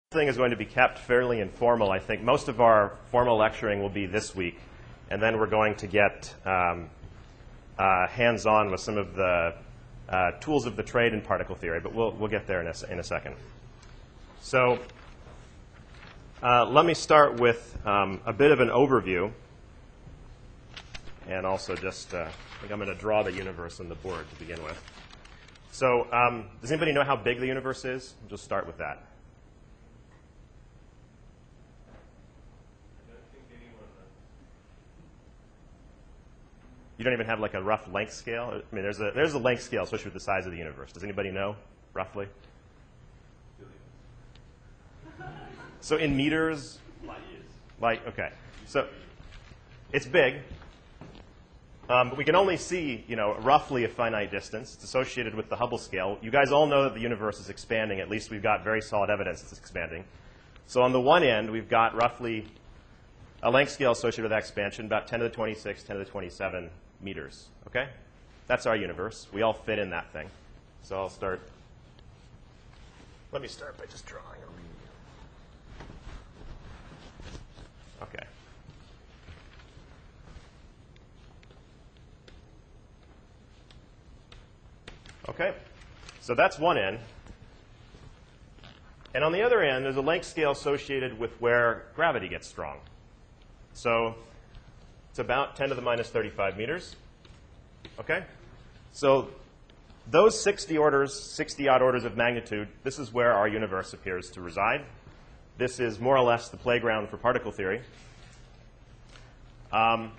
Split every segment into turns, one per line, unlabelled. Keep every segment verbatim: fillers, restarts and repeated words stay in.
thing is going to be kept fairly informal. I think most of our formal lecturing will be this week, and then we're going to get um, uh, hands-on with some of the uh, tools of the trade in particle theory, but we'll, we'll get there in a, in a second. So uh, let me start with um, a bit of an overview, and also just, uh, I think I'm going to draw the universe on the board to begin with. So um, does anybody know how big the universe is? We'll just start with that. You don't even have like a rough length scale? I mean, there's a, there's a length scale, especially with the size of the universe. Does anybody know, roughly? So in meters? Light years. Light, OK. So it's big. Um, but we can only see, you know, roughly a finite distance. It's associated with the Hubble scale. You guys all know that the universe is expanding. At least we've got very solid evidence it's expanding. So on the one end, we've got roughly a length scale associated with that expansion, about ten to the twenty-six, ten to the twenty-seven meters. OK? That's our universe. We all fit in that thing. So I'll start. Let me start by just drawing a read. OK. OK? So that's one end. And on the other end, there's a length scale associated with where gravity gets strong. So it's about ten to the minus thirty-five meters. OK? So those sixty orders, sixty odd orders of magnitude, this is where our universe appears to reside. This is more or less the playground for particle theory. Um,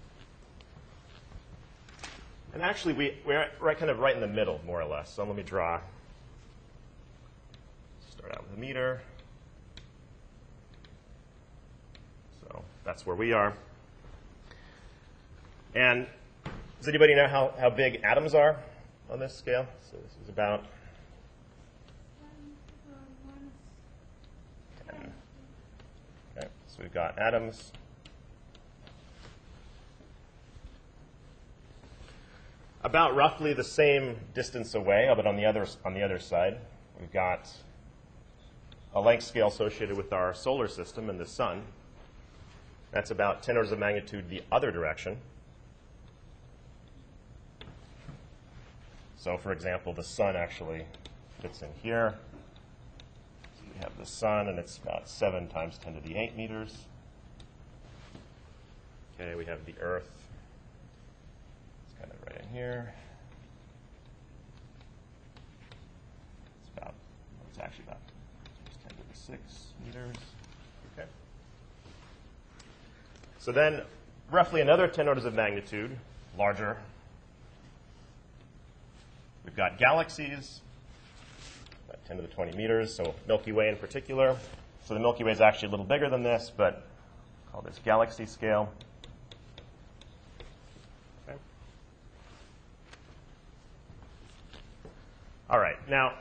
and actually, we, we're right, kind of right in the middle, more or less. So let me draw. Start out with a meter. So that's where we are. And does anybody know how, how big atoms are on this scale? So this is about ten. Okay, so we've got atoms. About roughly the same distance away, but on the other, on the other side, we've got a length scale associated with our solar system and the sun. That's about ten orders of magnitude the other direction. So for example, the sun actually fits in here. So we have the sun, and it's about seven times ten to the eight meters. OK, we have the Earth. It's kind of right in here. It's about, it's actually about ten to the six meters. OK. So then roughly another ten orders of magnitude larger. We've got galaxies, about ten to the twenty meters, so Milky Way in particular. So the Milky Way is actually a little bigger than this, but I'll call this galaxy scale. Okay. All right. Now,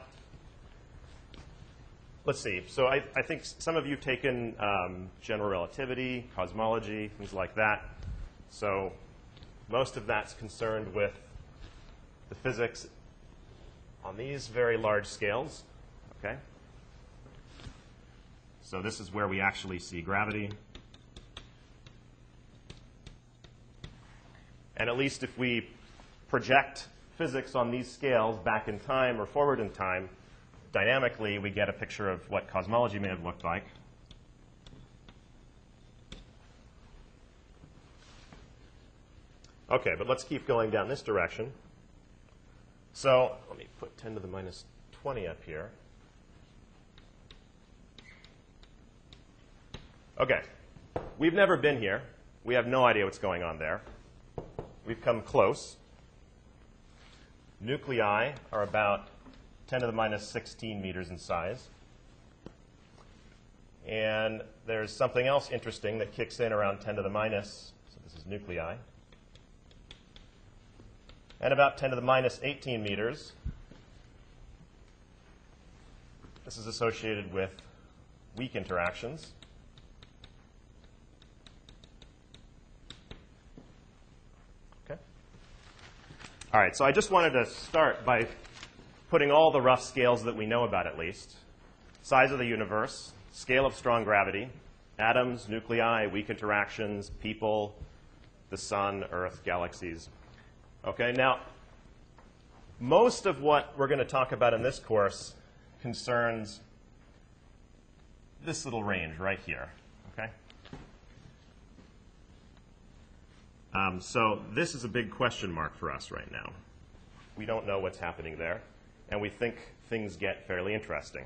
let's see. So I, I think some of you have taken um, general relativity, cosmology, things like that. So most of that's concerned with the physics on these very large scales. Okay? So this is where we actually see gravity. And at least if we project physics on these scales back in time or forward in time, dynamically we get a picture of what cosmology may have looked like. OK, but let's keep going down this direction. So let me put ten to the minus twenty up here. OK. We've never been here. We have no idea what's going on there. We've come close. Nuclei are about ten to the minus sixteen meters in size. And there's something else interesting that kicks in around ten to the minus. So this is nuclei. And about ten to the minus eighteen meters. This is associated with weak interactions. OK. All right, so I just wanted to start by putting all the rough scales that we know about, at least. Size of the universe, scale of strong gravity, atoms, nuclei, weak interactions, people, the sun, Earth, galaxies. Okay, now, most of what we're going to talk about in this course concerns this little range right here. Okay? Um, so this is a big question mark for us right now. We don't know what's happening there, and we think things get fairly interesting.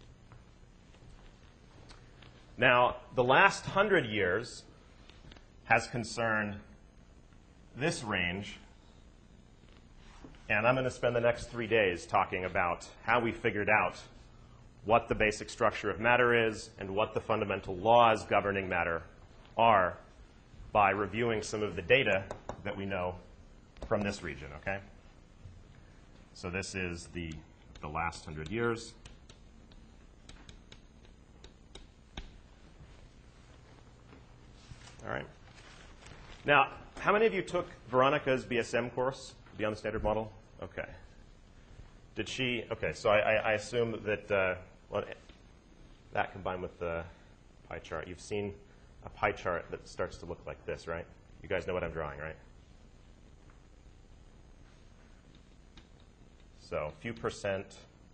Now, the last hundred years has concerned this range, and I'm going to spend the next three days talking about how we figured out what the basic structure of matter is and what the fundamental laws governing matter are by reviewing some of the data that we know from this region, okay? So this is the, the last hundred years. All right. Now, how many of you took Veronica's B S M course, Beyond the Standard Model? Okay. Did she? Okay, so I, I, I assume that, uh, well, that combined with the pie chart, you've seen a pie chart that starts to look like this, right? You guys know what I'm drawing, right? So few percent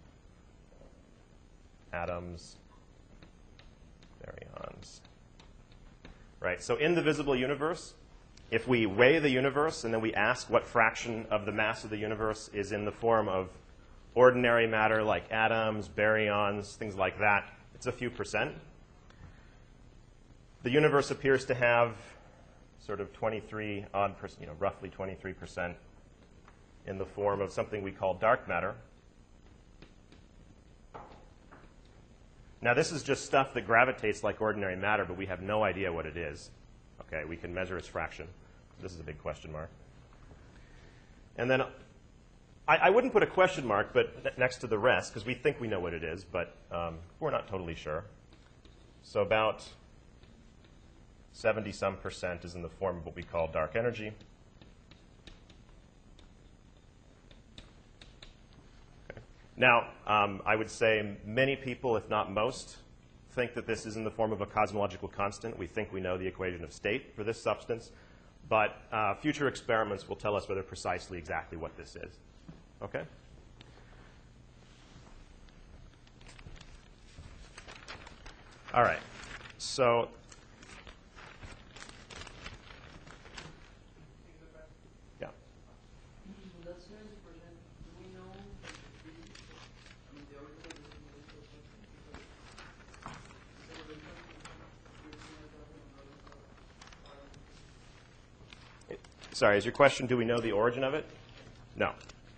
atoms, baryons. Right, so in the visible universe, if we weigh the universe and then we ask what fraction of the mass of the universe is in the form of ordinary matter like atoms, baryons, things like that, it's a few percent. The universe appears to have sort of twenty-three odd percent, you know, roughly twenty-three percent in the form of something we call dark matter. Now, this is just stuff that gravitates like ordinary matter, but we have no idea what it is. Okay, we can measure its fraction. This is a big question mark. And then I, I wouldn't put a question mark but next to the rest, because we think we know what it is, but um, we're not totally sure. So about seventy some percent is in the form of what we call dark energy. Now, um, I would say many people, if not most, think that this is in the form of a cosmological constant. We think we know the equation of state for this substance. But uh, future experiments will tell us whether precisely exactly what this is. Okay? All right. So yeah. Sorry, is your question, do we know the origin of it? No.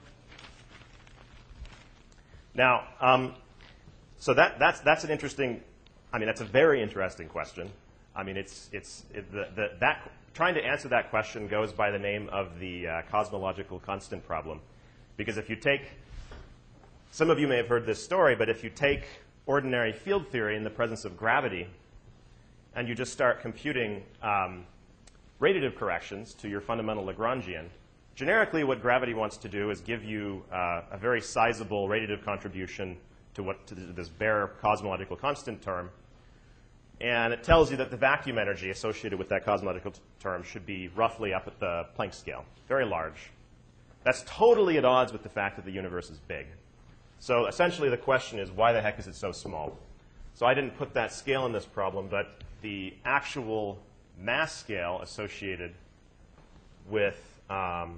Now, um, so that, that's, that's an interesting, I mean, that's a very interesting question. I mean, it's, it's, it, the, the, that, trying to answer that question goes by the name of the uh, cosmological constant problem. Because if you take, some of you may have heard this story, but if you take ordinary field theory in the presence of gravity, and you just start computing um, radiative corrections to your fundamental Lagrangian, generically what gravity wants to do is give you uh, a very sizable radiative contribution to, what, to this bare cosmological constant term. And it tells you that the vacuum energy associated with that cosmological term should be roughly up at the Planck scale, very large. That's totally at odds with the fact that the universe is big. So essentially the question is, why the heck is it so small? So I didn't put that scale in this problem, but the actual mass scale associated with, um,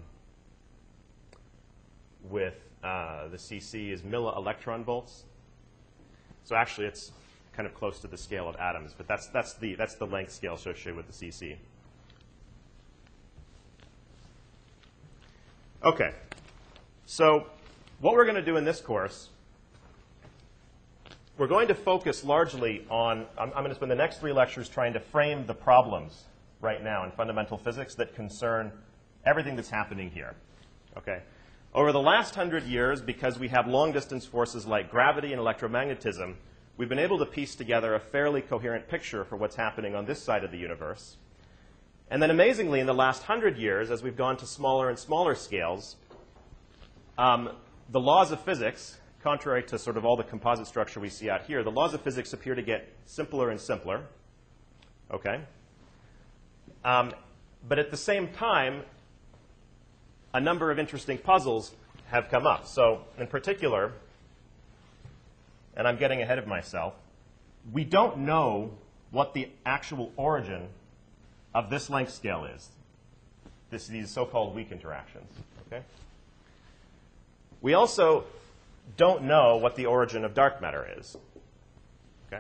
with uh, the C C is milli-electron volts. So actually it's kind of close to the scale of atoms, but that's, that's, the, that's the length scale associated with the C C. Okay, so what we're going to do in this course, we're going to focus largely on, I'm, I'm going to spend the next three lectures trying to frame the problems right now in fundamental physics that concern everything that's happening here. Okay. Over the last hundred years, because we have long-distance forces like gravity and electromagnetism, we've been able to piece together a fairly coherent picture for what's happening on this side of the universe. And then amazingly, in the last hundred years, as we've gone to smaller and smaller scales, um, the laws of physics contrary to sort of all the composite structure we see out here, the laws of physics appear to get simpler and simpler. Okay? Um, but at the same time, a number of interesting puzzles have come up. So in particular, and I'm getting ahead of myself, we don't know what the actual origin of this length scale is, this, these so-called weak interactions. Okay? We also don't know what the origin of dark matter is. Okay?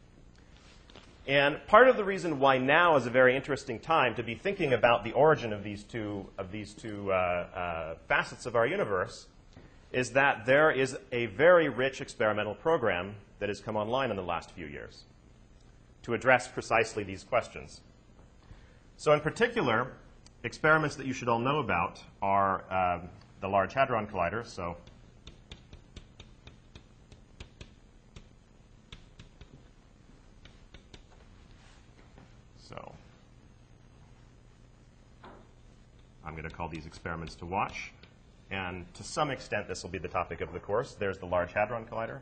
And part of the reason why now is a very interesting time to be thinking about the origin of these two, of these two uh, uh, facets of our universe is that there is a very rich experimental program that has come online in the last few years to address precisely these questions. So in particular, experiments that you should all know about are um, the Large Hadron Collider. So So I'm going to call these experiments to watch. And to some extent, this will be the topic of the course. There's the Large Hadron Collider.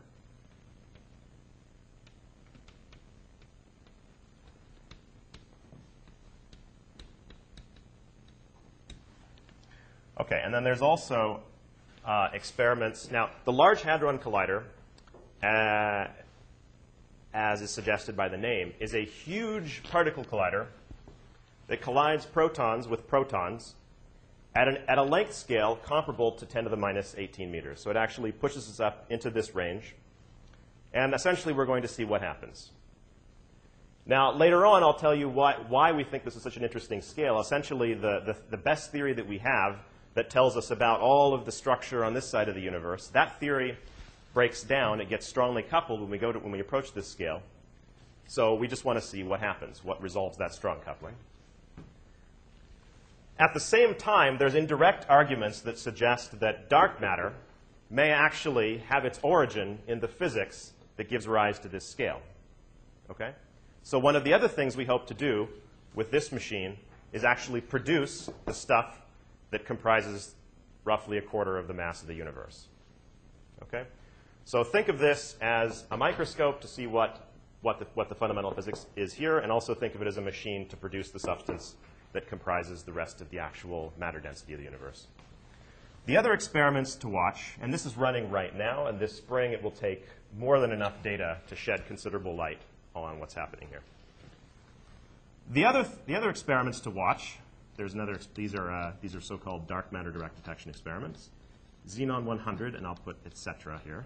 Okay, and then there's also uh, experiments. Now, the Large Hadron Collider, uh, as is suggested by the name, is a huge particle collider that collides protons with protons at, an, at a length scale comparable to ten to the minus eighteen meters. So it actually pushes us up into this range. And essentially, we're going to see what happens. Now, later on, I'll tell you why, why we think this is such an interesting scale. Essentially, the, the, the best theory that we have that tells us about all of the structure on this side of the universe, that theory breaks down. It gets strongly coupled when we, go to, when we approach this scale. So we just want to see what happens, what resolves that strong coupling. At the same time, there's indirect arguments that suggest that dark matter may actually have its origin in the physics that gives rise to this scale. Okay? So one of the other things we hope to do with this machine is actually produce the stuff that comprises roughly a quarter of the mass of the universe. Okay? So think of this as a microscope to see what, what, the, what the fundamental physics is here, and also think of it as a machine to produce the substance that comprises the rest of the actual matter density of the universe. The other experiments to watch, and this is running right now, and this spring it will take more than enough data to shed considerable light on what's happening here. The other, the other experiments to watch, there's another, these are, uh, these are so-called dark matter direct detection experiments. Xenon one hundred, and I'll put et cetera here.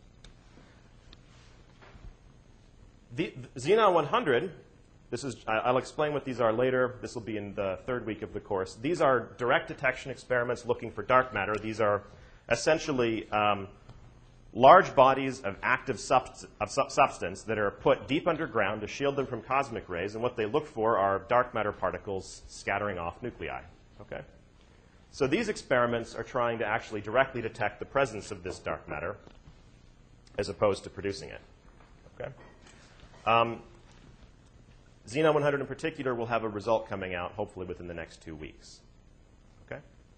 The, the Xenon one hundred, this is, I'll explain what these are later. This will be in the third week of the course. These are direct detection experiments looking for dark matter. These are essentially um, large bodies of active subst of sub substance that are put deep underground to shield them from cosmic rays. And what they look for are dark matter particles scattering off nuclei. Okay? So these experiments are trying to actually directly detect the presence of this dark matter as opposed to producing it. Okay? Um, Xenon one hundred in particular will have a result coming out hopefully within the next two weeks. Okay?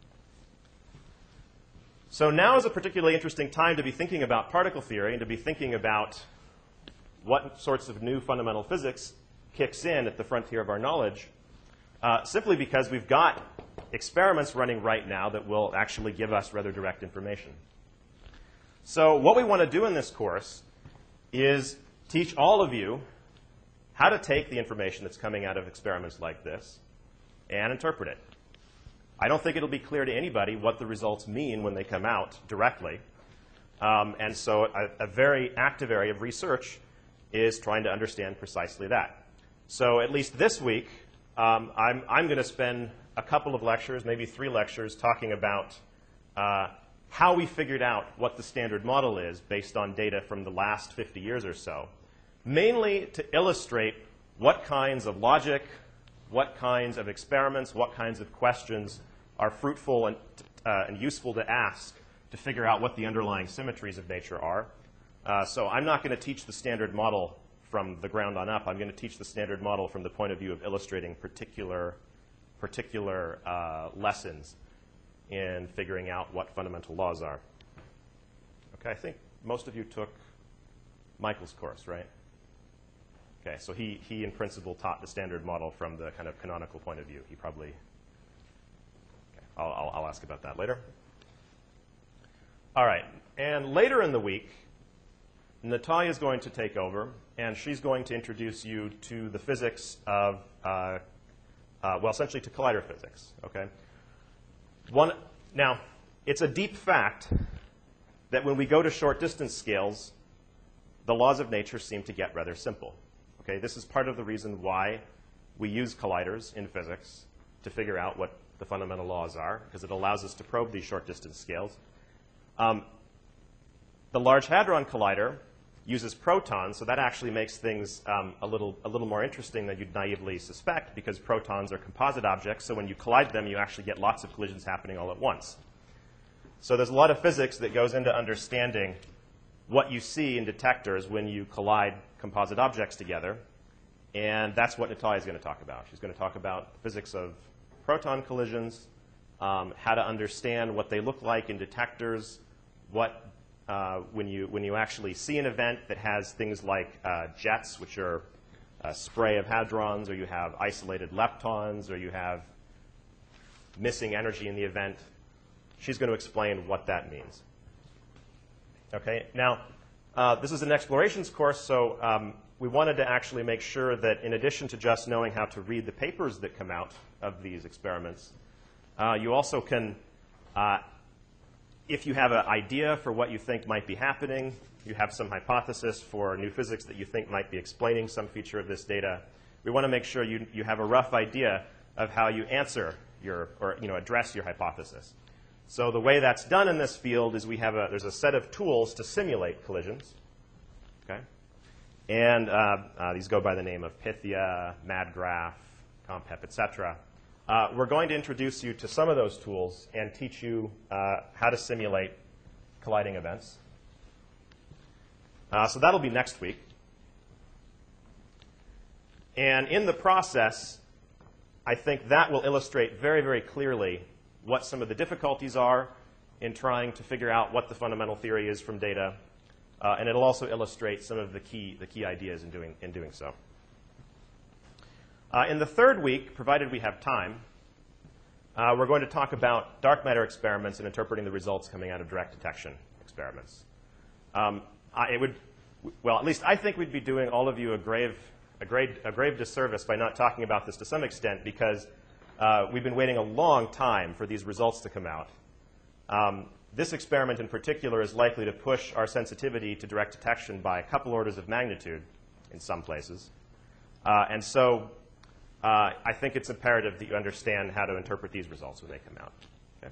So now is a particularly interesting time to be thinking about particle theory and to be thinking about what sorts of new fundamental physics kicks in at the frontier of our knowledge, uh, simply because we've got experiments running right now that will actually give us rather direct information. So what we want to do in this course is teach all of you how to take the information that's coming out of experiments like this and interpret it. I don't think it'll be clear to anybody what the results mean when they come out directly. Um, and so a, a very active area of research is trying to understand precisely that. So at least this week, um, I'm, I'm going to spend a couple of lectures, maybe three lectures, talking about uh, how we figured out what the standard model is based on data from the last fifty years or so, mainly to illustrate what kinds of logic, what kinds of experiments, what kinds of questions are fruitful and, uh, and useful to ask to figure out what the underlying symmetries of nature are. Uh, so I'm not going to teach the standard model from the ground on up. I'm going to teach the standard model from the point of view of illustrating particular, particular uh, lessons in figuring out what fundamental laws are. Okay, I think most of you took Michael's course, right? Okay, so he, he in principle taught the standard model from the kind of canonical point of view. He probably, okay, I'll, I'll, I'll ask about that later. All right, and later in the week, Natalia is going to take over, and she's going to introduce you to the physics of, uh, uh, well, essentially to collider physics, okay? One, now, it's a deep fact that when we go to short distance scales, the laws of nature seem to get rather simple. Okay, this is part of the reason why we use colliders in physics to figure out what the fundamental laws are, because it allows us to probe these short distance scales. Um, the Large Hadron Collider uses protons, so that actually makes things um, a, little, a little more interesting than you'd naively suspect, because protons are composite objects, so when you collide them, you actually get lots of collisions happening all at once. So there's a lot of physics that goes into understanding what you see in detectors when you collide composite objects together. And that's what Natalia is going to talk about. She's going to talk about physics of proton collisions, um, how to understand what they look like in detectors, what, uh, when, you, when you actually see an event that has things like uh, jets, which are a spray of hadrons, or you have isolated leptons, or you have missing energy in the event. She's going to explain what that means. Okay, now, uh, this is an explorations course, so um, we wanted to actually make sure that in addition to just knowing how to read the papers that come out of these experiments, uh, you also can, uh, if you have an idea for what you think might be happening, you have some hypothesis for new physics that you think might be explaining some feature of this data, we want to make sure you, you have a rough idea of how you answer your, or you know, address your hypothesis. So the way that's done in this field is we have a, there's a set of tools to simulate collisions. Okay? And uh, uh, these go by the name of Pythia, MadGraph, CompHep, et cetera. Uh, we're going to introduce you to some of those tools and teach you uh, how to simulate colliding events. Uh, so that'll be next week. And in the process, I think that will illustrate very, very clearly what some of the difficulties are in trying to figure out what the fundamental theory is from data. Uh, and it'll also illustrate some of the key, the key ideas in doing, in doing so. Uh, in the third week, provided we have time, uh, we're going to talk about dark matter experiments and interpreting the results coming out of direct detection experiments. Um, I, it would, well, at least I think we'd be doing all of you a grave, a grave, a grave disservice by not talking about this to some extent, because Uh, we've been waiting a long time for these results to come out. Um, this experiment in particular is likely to push our sensitivity to direct detection by a couple orders of magnitude in some places. Uh, and so uh, I think it's imperative that you understand how to interpret these results when they come out. Okay,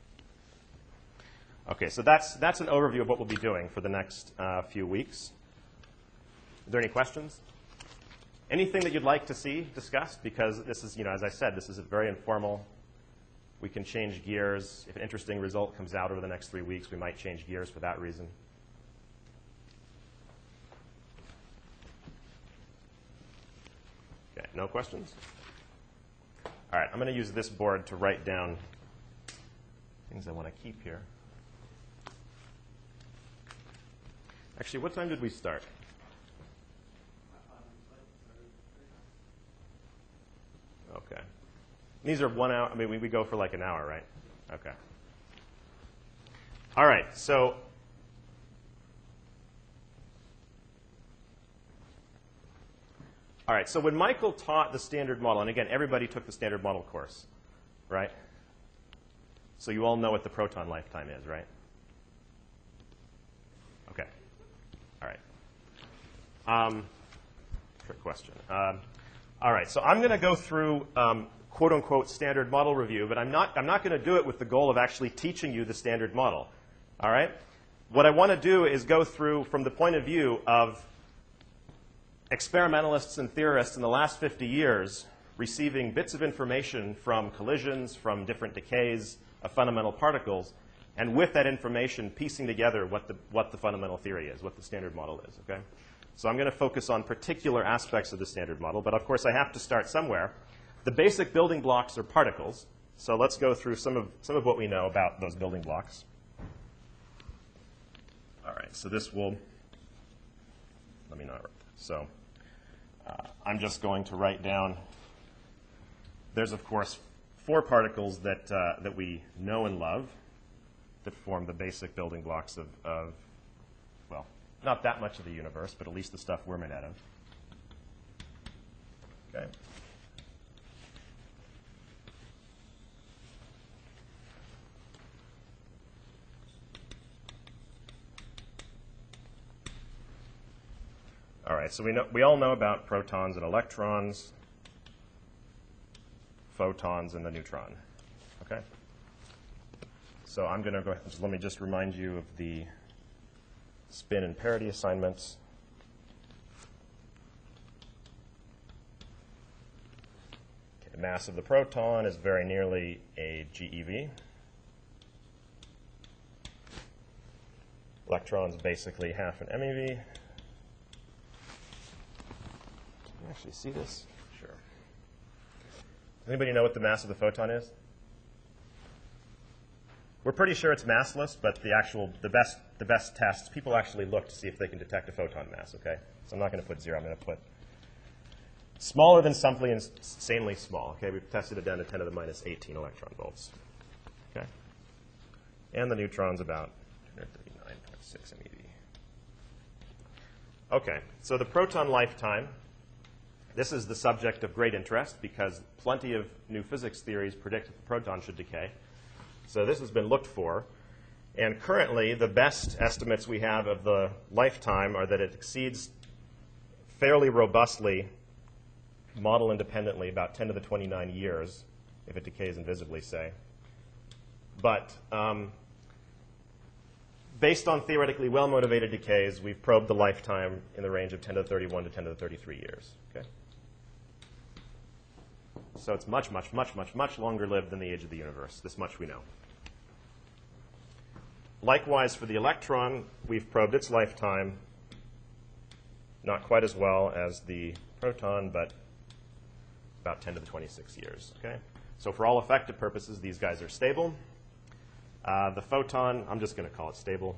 okay, so that's, that's an overview of what we'll be doing for the next uh, few weeks. Are there any questions? Anything that you'd like to see discussed? Because this is, you know, as I said, this is very informal. We can change gears. If an interesting result comes out over the next three weeks, we might change gears for that reason. Okay, no questions? All right, I'm going to use this board to write down things I want to keep here. Actually, what time did we start? Okay. These are one hour. I mean, we, we go for like an hour, right? Okay. All right. So all right. So when Michael taught the standard model, and again, everybody took the standard model course, right? So you all know what the proton lifetime is, right? Okay. All right. Um, trick question. Um, All right, so I'm going to go through um, quote-unquote standard model review, but I'm not, I'm not going to do it with the goal of actually teaching you the standard model. All right? What I want to do is go through from the point of view of experimentalists and theorists in the last fifty years receiving bits of information from collisions, from different decays of fundamental particles, and with that information piecing together what the, what the fundamental theory is, what the standard model is. Okay? So I'm going to focus on particular aspects of the standard model, but of course I have to start somewhere. The basic building blocks are particles, so let's go through some of, some of what we know about those building blocks. All right. right, so this will, let me not write that. So uh, I'm just going to write down, there's, of course, four particles that, uh, that we know and love that form the basic building blocks of, of, well, not that much of the universe, but at least the stuff we're made out of. Okay. All right, so we know we all know about protons and electrons, photons, and the neutron. Okay. So I'm going to go ahead. Just, let me just remind you of the spin and parity assignments. Okay, the mass of the proton is very nearly a GeV. Electron's basically half an MeV. Can you actually see this? Sure. Does anybody know what the mass of the photon is? We're pretty sure it's massless, but the actual, the best, the best tests, people actually look to see if they can detect a photon mass, okay? So I'm not going to put zero. I'm going to put smaller than something insanely small, okay? We've tested it down to ten to the minus eighteen electron volts, okay? And the neutron's about two hundred thirty-nine point six MeV. Okay, so the proton lifetime, this is the subject of great interest because plenty of new physics theories predict that the proton should decay. So this has been looked for. And currently, the best estimates we have of the lifetime are that it exceeds fairly robustly, model independently, about ten to the twenty-nine years, if it decays invisibly, say. But um, based on theoretically well-motivated decays, we've probed the lifetime in the range of ten to the thirty-one to ten to the thirty-three years. Okay? So it's much, much, much, much, much longer lived than the age of the universe. This much we know. Likewise, for the electron, we've probed its lifetime, not quite as well as the proton, but about ten to the twenty-six years. Okay? So for all effective purposes, these guys are stable. Uh, the photon, I'm just going to call it stable.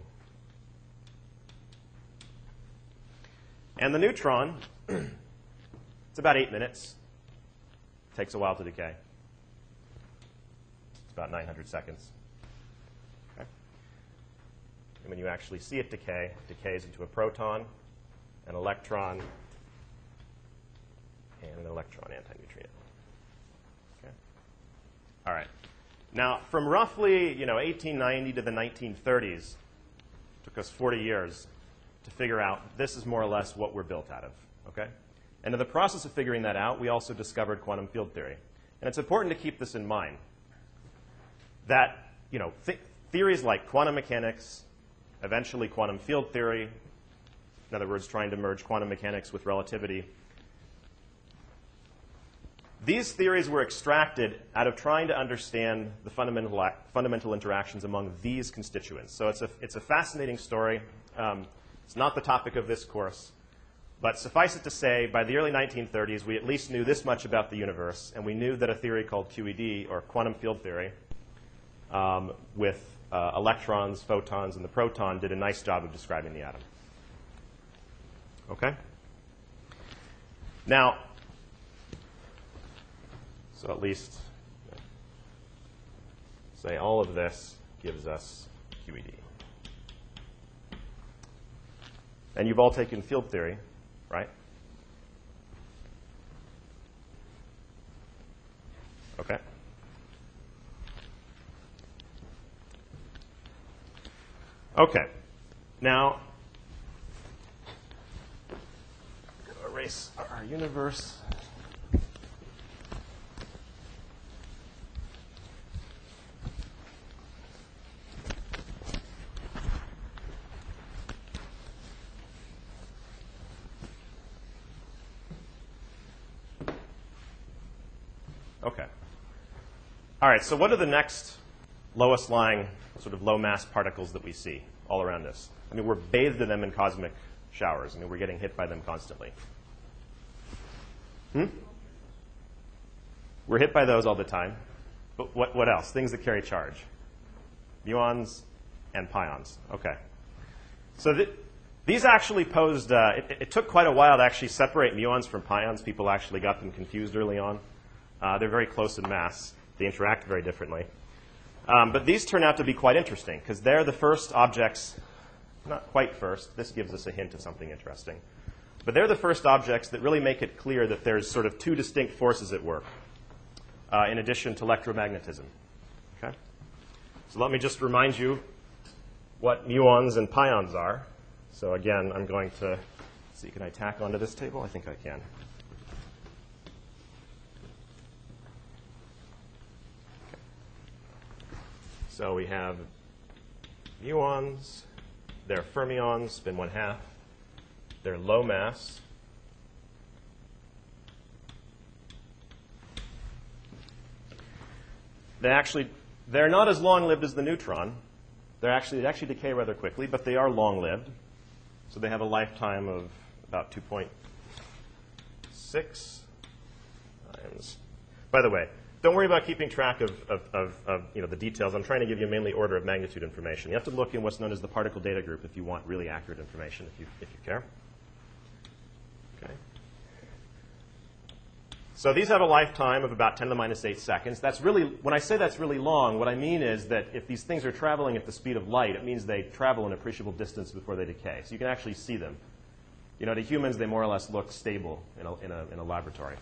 And the neutron, it's about eight minutes. Takes a while to decay. It's about nine hundred seconds. Okay? And when you actually see it decay, it decays into a proton, an electron, and an electron antineutrino. Okay? All right. Now, from roughly you know, eighteen ninety to the nineteen thirties, it took us forty years to figure out this is more or less what we're built out of. Okay? And in the process of figuring that out, we also discovered quantum field theory. And it's important to keep this in mind, that you know, th theories like quantum mechanics, eventually quantum field theory, in other words, trying to merge quantum mechanics with relativity, these theories were extracted out of trying to understand the fundamental, fundamental interactions among these constituents. So it's a, it's a fascinating story. Um, it's not the topic of this course. But suffice it to say, by the early nineteen thirties, we at least knew this much about the universe, and we knew that a theory called Q E D, or quantum field theory, um, with uh, electrons, photons, and the proton, did a nice job of describing the atom. Okay? Now, so at least, say all of this gives us Q E D. And you've all taken field theory, right? Okay. Okay. Now, erase our universe. Okay. All right, so what are the next lowest lying sort of low mass particles that we see all around us? I mean, we're bathed in them in cosmic showers. I mean, we're getting hit by them constantly. Hmm? We're hit by those all the time. But what, what else? Things that carry charge. Muons and pions. Okay. So th these actually posed, uh, it, it took quite a while to actually separate muons from pions. People actually got them confused early on. Uh, they're very close in mass. They interact very differently. Um, but these turn out to be quite interesting because they're the first objects, not quite first. This gives us a hint of something interesting. But they're the first objects that really make it clear that there's sort of two distinct forces at work uh, in addition to electromagnetism. Okay? So let me just remind you what muons and pions are. So again, I'm going to see, can I tack onto this table? I think I can. Okay. So we have muons. They're fermions, spin one half. They're low mass. They actually, they're not as long-lived as the neutron. They're actually, they actually decay rather quickly, but they are long-lived. So they have a lifetime of about two point six times. By the way, don't worry about keeping track of, of, of, of you know, the details. I'm trying to give you mainly order of magnitude information. You have to look in what's known as the particle data group if you want really accurate information, if you, if you care. Okay. So these have a lifetime of about ten to the minus eight seconds. That's really, when I say that's really long, what I mean is that if these things are traveling at the speed of light, it means they travel an appreciable distance before they decay. So you can actually see them. You know, to humans, they more or less look stable in a, in a, in a laboratory.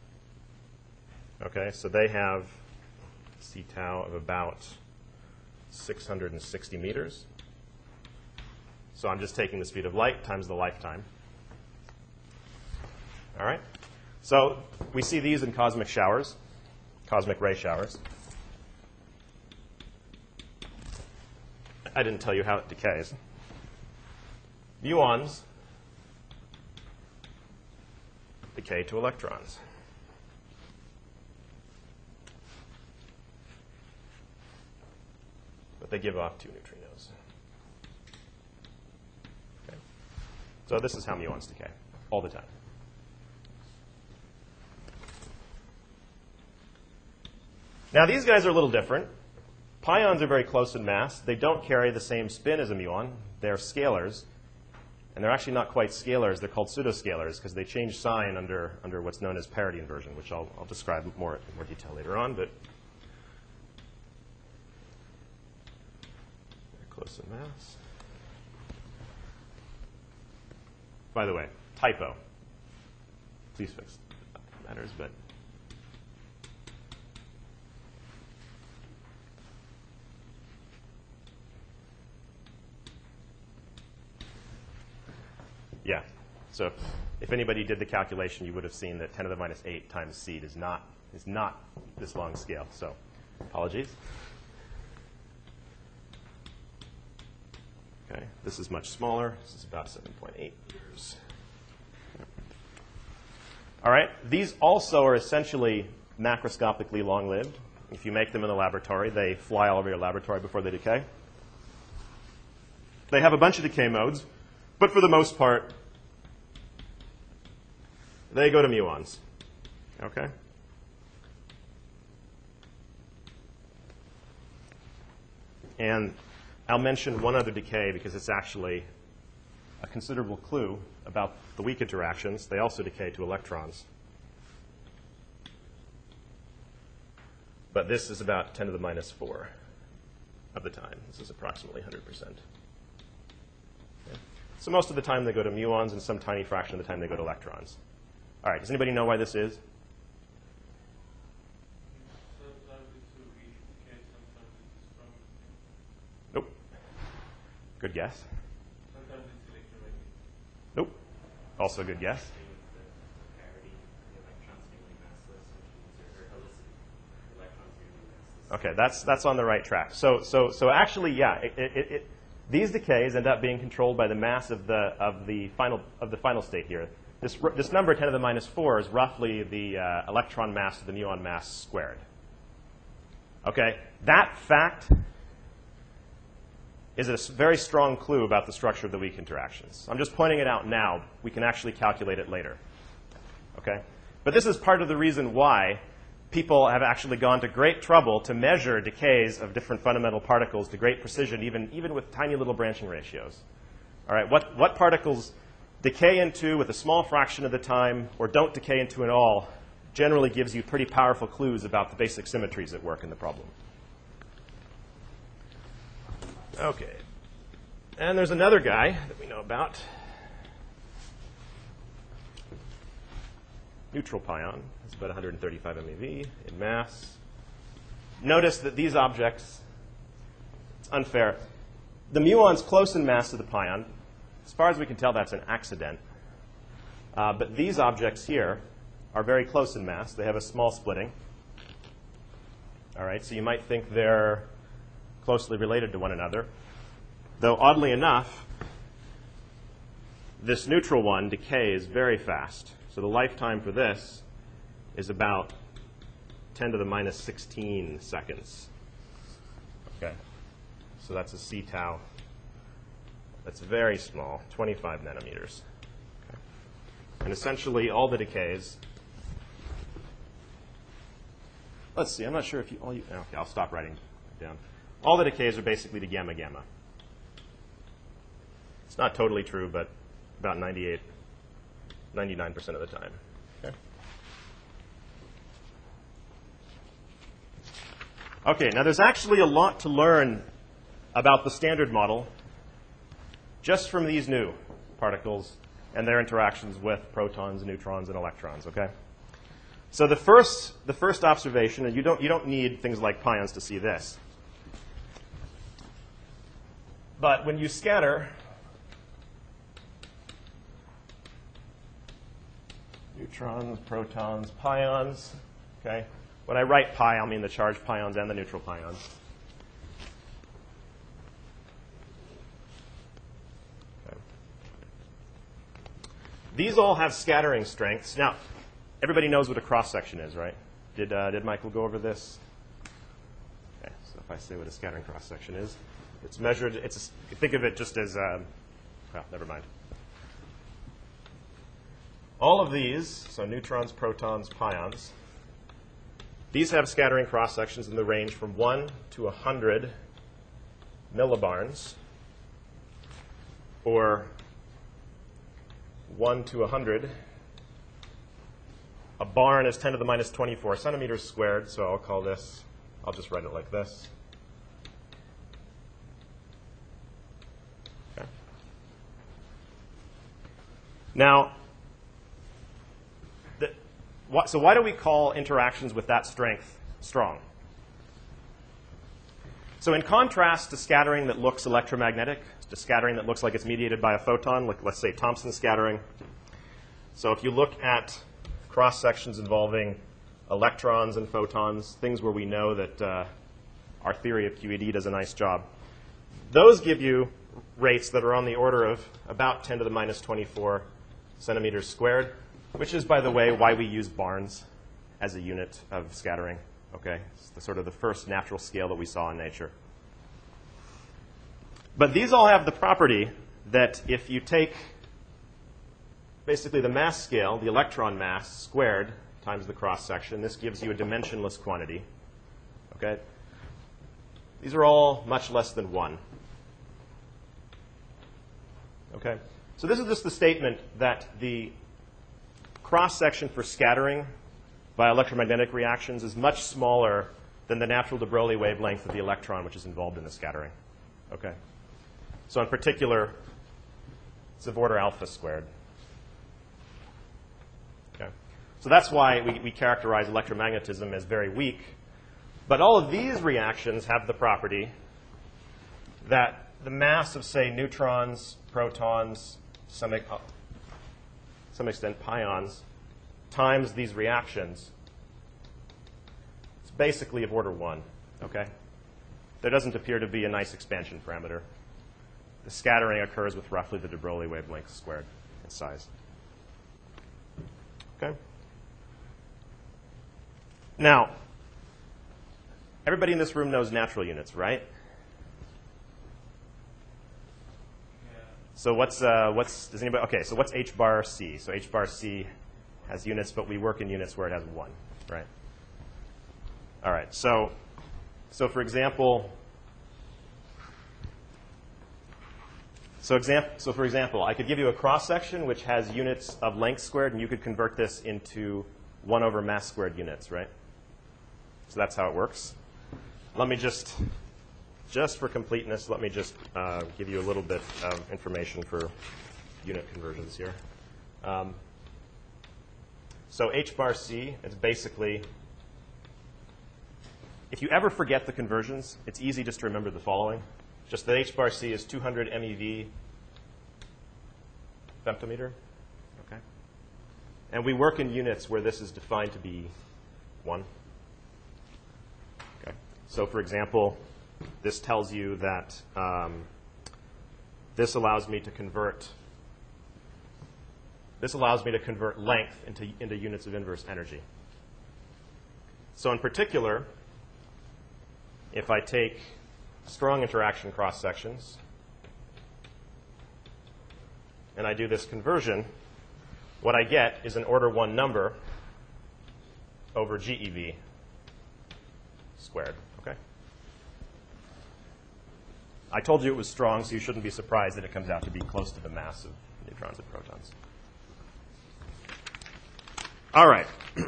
Okay, so they have C tau of about six hundred sixty meters. So I'm just taking the speed of light times the lifetime. All right? So we see these in cosmic showers, cosmic ray showers. I didn't tell you how it decays. Muons decay to electrons. But they give off two neutrinos. Okay. So this is how muons decay, all the time. Now, these guys are a little different. Pions are very close in mass. They don't carry the same spin as a muon. They're scalars. And they're actually not quite scalars. They're called pseudoscalars because they change sign under, under what's known as parity inversion, which I'll, I'll describe more in more detail later on. But they're close in mass. By the way, typo. Please fix that matters, but yeah. So if, if anybody did the calculation, you would have seen that ten to the minus eight times seed is not, is not this long scale. So apologies. Okay. This is much smaller. This is about seven point eight meters. All right. These also are essentially macroscopically long-lived. If you make them in the laboratory, they fly all over your laboratory before they decay. They have a bunch of decay modes. But for the most part, they go to muons. Okay? And I'll mention one other decay because it's actually a considerable clue about the weak interactions. They also decay to electrons. But this is about ten to the minus four of the time. This is approximately one hundred percent. So most of the time they go to muons, and some tiny fraction of the time they go to electrons. All right, does anybody know why this is?
Sometimes it's a weak decay, sometimes it's strong.
Nope. Good guess.
Sometimes it's electromagnetic.
Nope. Also a good guess. Okay, that's that's on the right track. So so so actually, yeah, it, it, it, these decays end up being controlled by the mass of the of the final of the final state here. This this number ten to the minus four is roughly the uh, electron mass to the muon mass squared. Okay, that fact is a very strong clue about the structure of the weak interactions. I'm just pointing it out now. We can actually calculate it later. Okay, but this is part of the reason why people have actually gone to great trouble to measure decays of different fundamental particles to great precision, even, even with tiny little branching ratios. All right, what, what particles decay into with a small fraction of the time or don't decay into at all generally gives you pretty powerful clues about the basic symmetries at work in the problem. Okay. And there's another guy that we know about. Neutral pion. It's about one hundred thirty-five MeV in mass. Notice that these objects, it's unfair. The muon's close in mass to the pion. As far as we can tell, that's an accident. Uh, but these objects here are very close in mass. They have a small splitting. All right, so you might think they're closely related to one another. Though, oddly enough, this neutral one decays very fast. So the lifetime for this is about ten to the minus sixteen seconds. Okay, so that's a C tau. That's very small, twenty-five nanometers. Okay. And essentially, all the decays. Let's see. I'm not sure if you. All you okay, I'll stop writing down. All the decays are basically to gamma gamma. It's not totally true, but about ninety-eight, ninety-nine percent of the time. Okay. Okay. Now, there's actually a lot to learn about the standard model just from these new particles and their interactions with protons, neutrons, and electrons. Okay. So the first, the first observation, and you don't, you don't need things like pions to see this. But when you scatter neutrons, protons, pions, okay? When I write pi, I'll mean the charged pions and the neutral pions. Okay. These all have scattering strengths. Now, everybody knows what a cross-section is, right? Did, uh, did Michael go over this? Okay, so if I say what a scattering cross-section is, it's measured, it's a, think of it just as, um, well, never mind. All of these, so neutrons, protons, pions, these have scattering cross-sections in the range from one to one hundred millibarns, or one to one hundred. A barn is ten to the minus twenty-four centimeters squared, so I'll call this, I'll just write it like this. Okay. Now, the, what, so why do we call interactions with that strength strong? So in contrast to scattering that looks electromagnetic, to scattering that looks like it's mediated by a photon, like let's say Thomson scattering. So if you look at cross-sections involving electrons and photons, things where we know that uh, our theory of Q E D does a nice job. Those give you rates that are on the order of about ten to the minus twenty-four centimeters squared, which is, by the way, why we use barns as a unit of scattering. Okay, it's the, sort of the first natural scale that we saw in nature. But these all have the property that if you take basically the mass scale, the electron mass squared times the cross-section, this gives you a dimensionless quantity. Okay? These are all much less than one. Okay? So this is just the statement that the cross-section for scattering by electromagnetic reactions is much smaller than the natural de Broglie wavelength of the electron, which is involved in the scattering. Okay? So in particular, it's of order alpha squared. Okay. So that's why we, we characterize electromagnetism as very weak. But all of these reactions have the property that the mass of, say, neutrons, protons, to some, uh, some extent pions, times these reactions, it's basically of order one. Okay? There doesn't appear to be a nice expansion parameter. The scattering occurs with roughly the de Broglie wavelength squared in size. Okay? Now, everybody in this room knows natural units, right?
Yeah.
So what's, uh, what's, does anybody, okay, so what's h bar c? So h bar c has units, but we work in units where it has one, right? All right, so, so for example, So, example, so for example, I could give you a cross-section which has units of length squared, and you could convert this into one over mass squared units, right? So that's how it works. Let me just, just for completeness, let me just uh, give you a little bit of information for unit conversions here. Um, so H bar C, it's basically, if you ever forget the conversions, it's easy just to remember the following. Just that H bar C is two hundred MeV femtometer. Okay. And we work in units where this is defined to be one. Okay. So for example, this tells you that um, this allows me to convert this allows me to convert length into, into units of inverse energy. So in particular, if I take strong interaction cross-sections, and I do this conversion, what I get is an order one number over G E V squared. Okay? I told you it was strong, so you shouldn't be surprised that it comes out to be close to the mass of neutrons and protons. All right.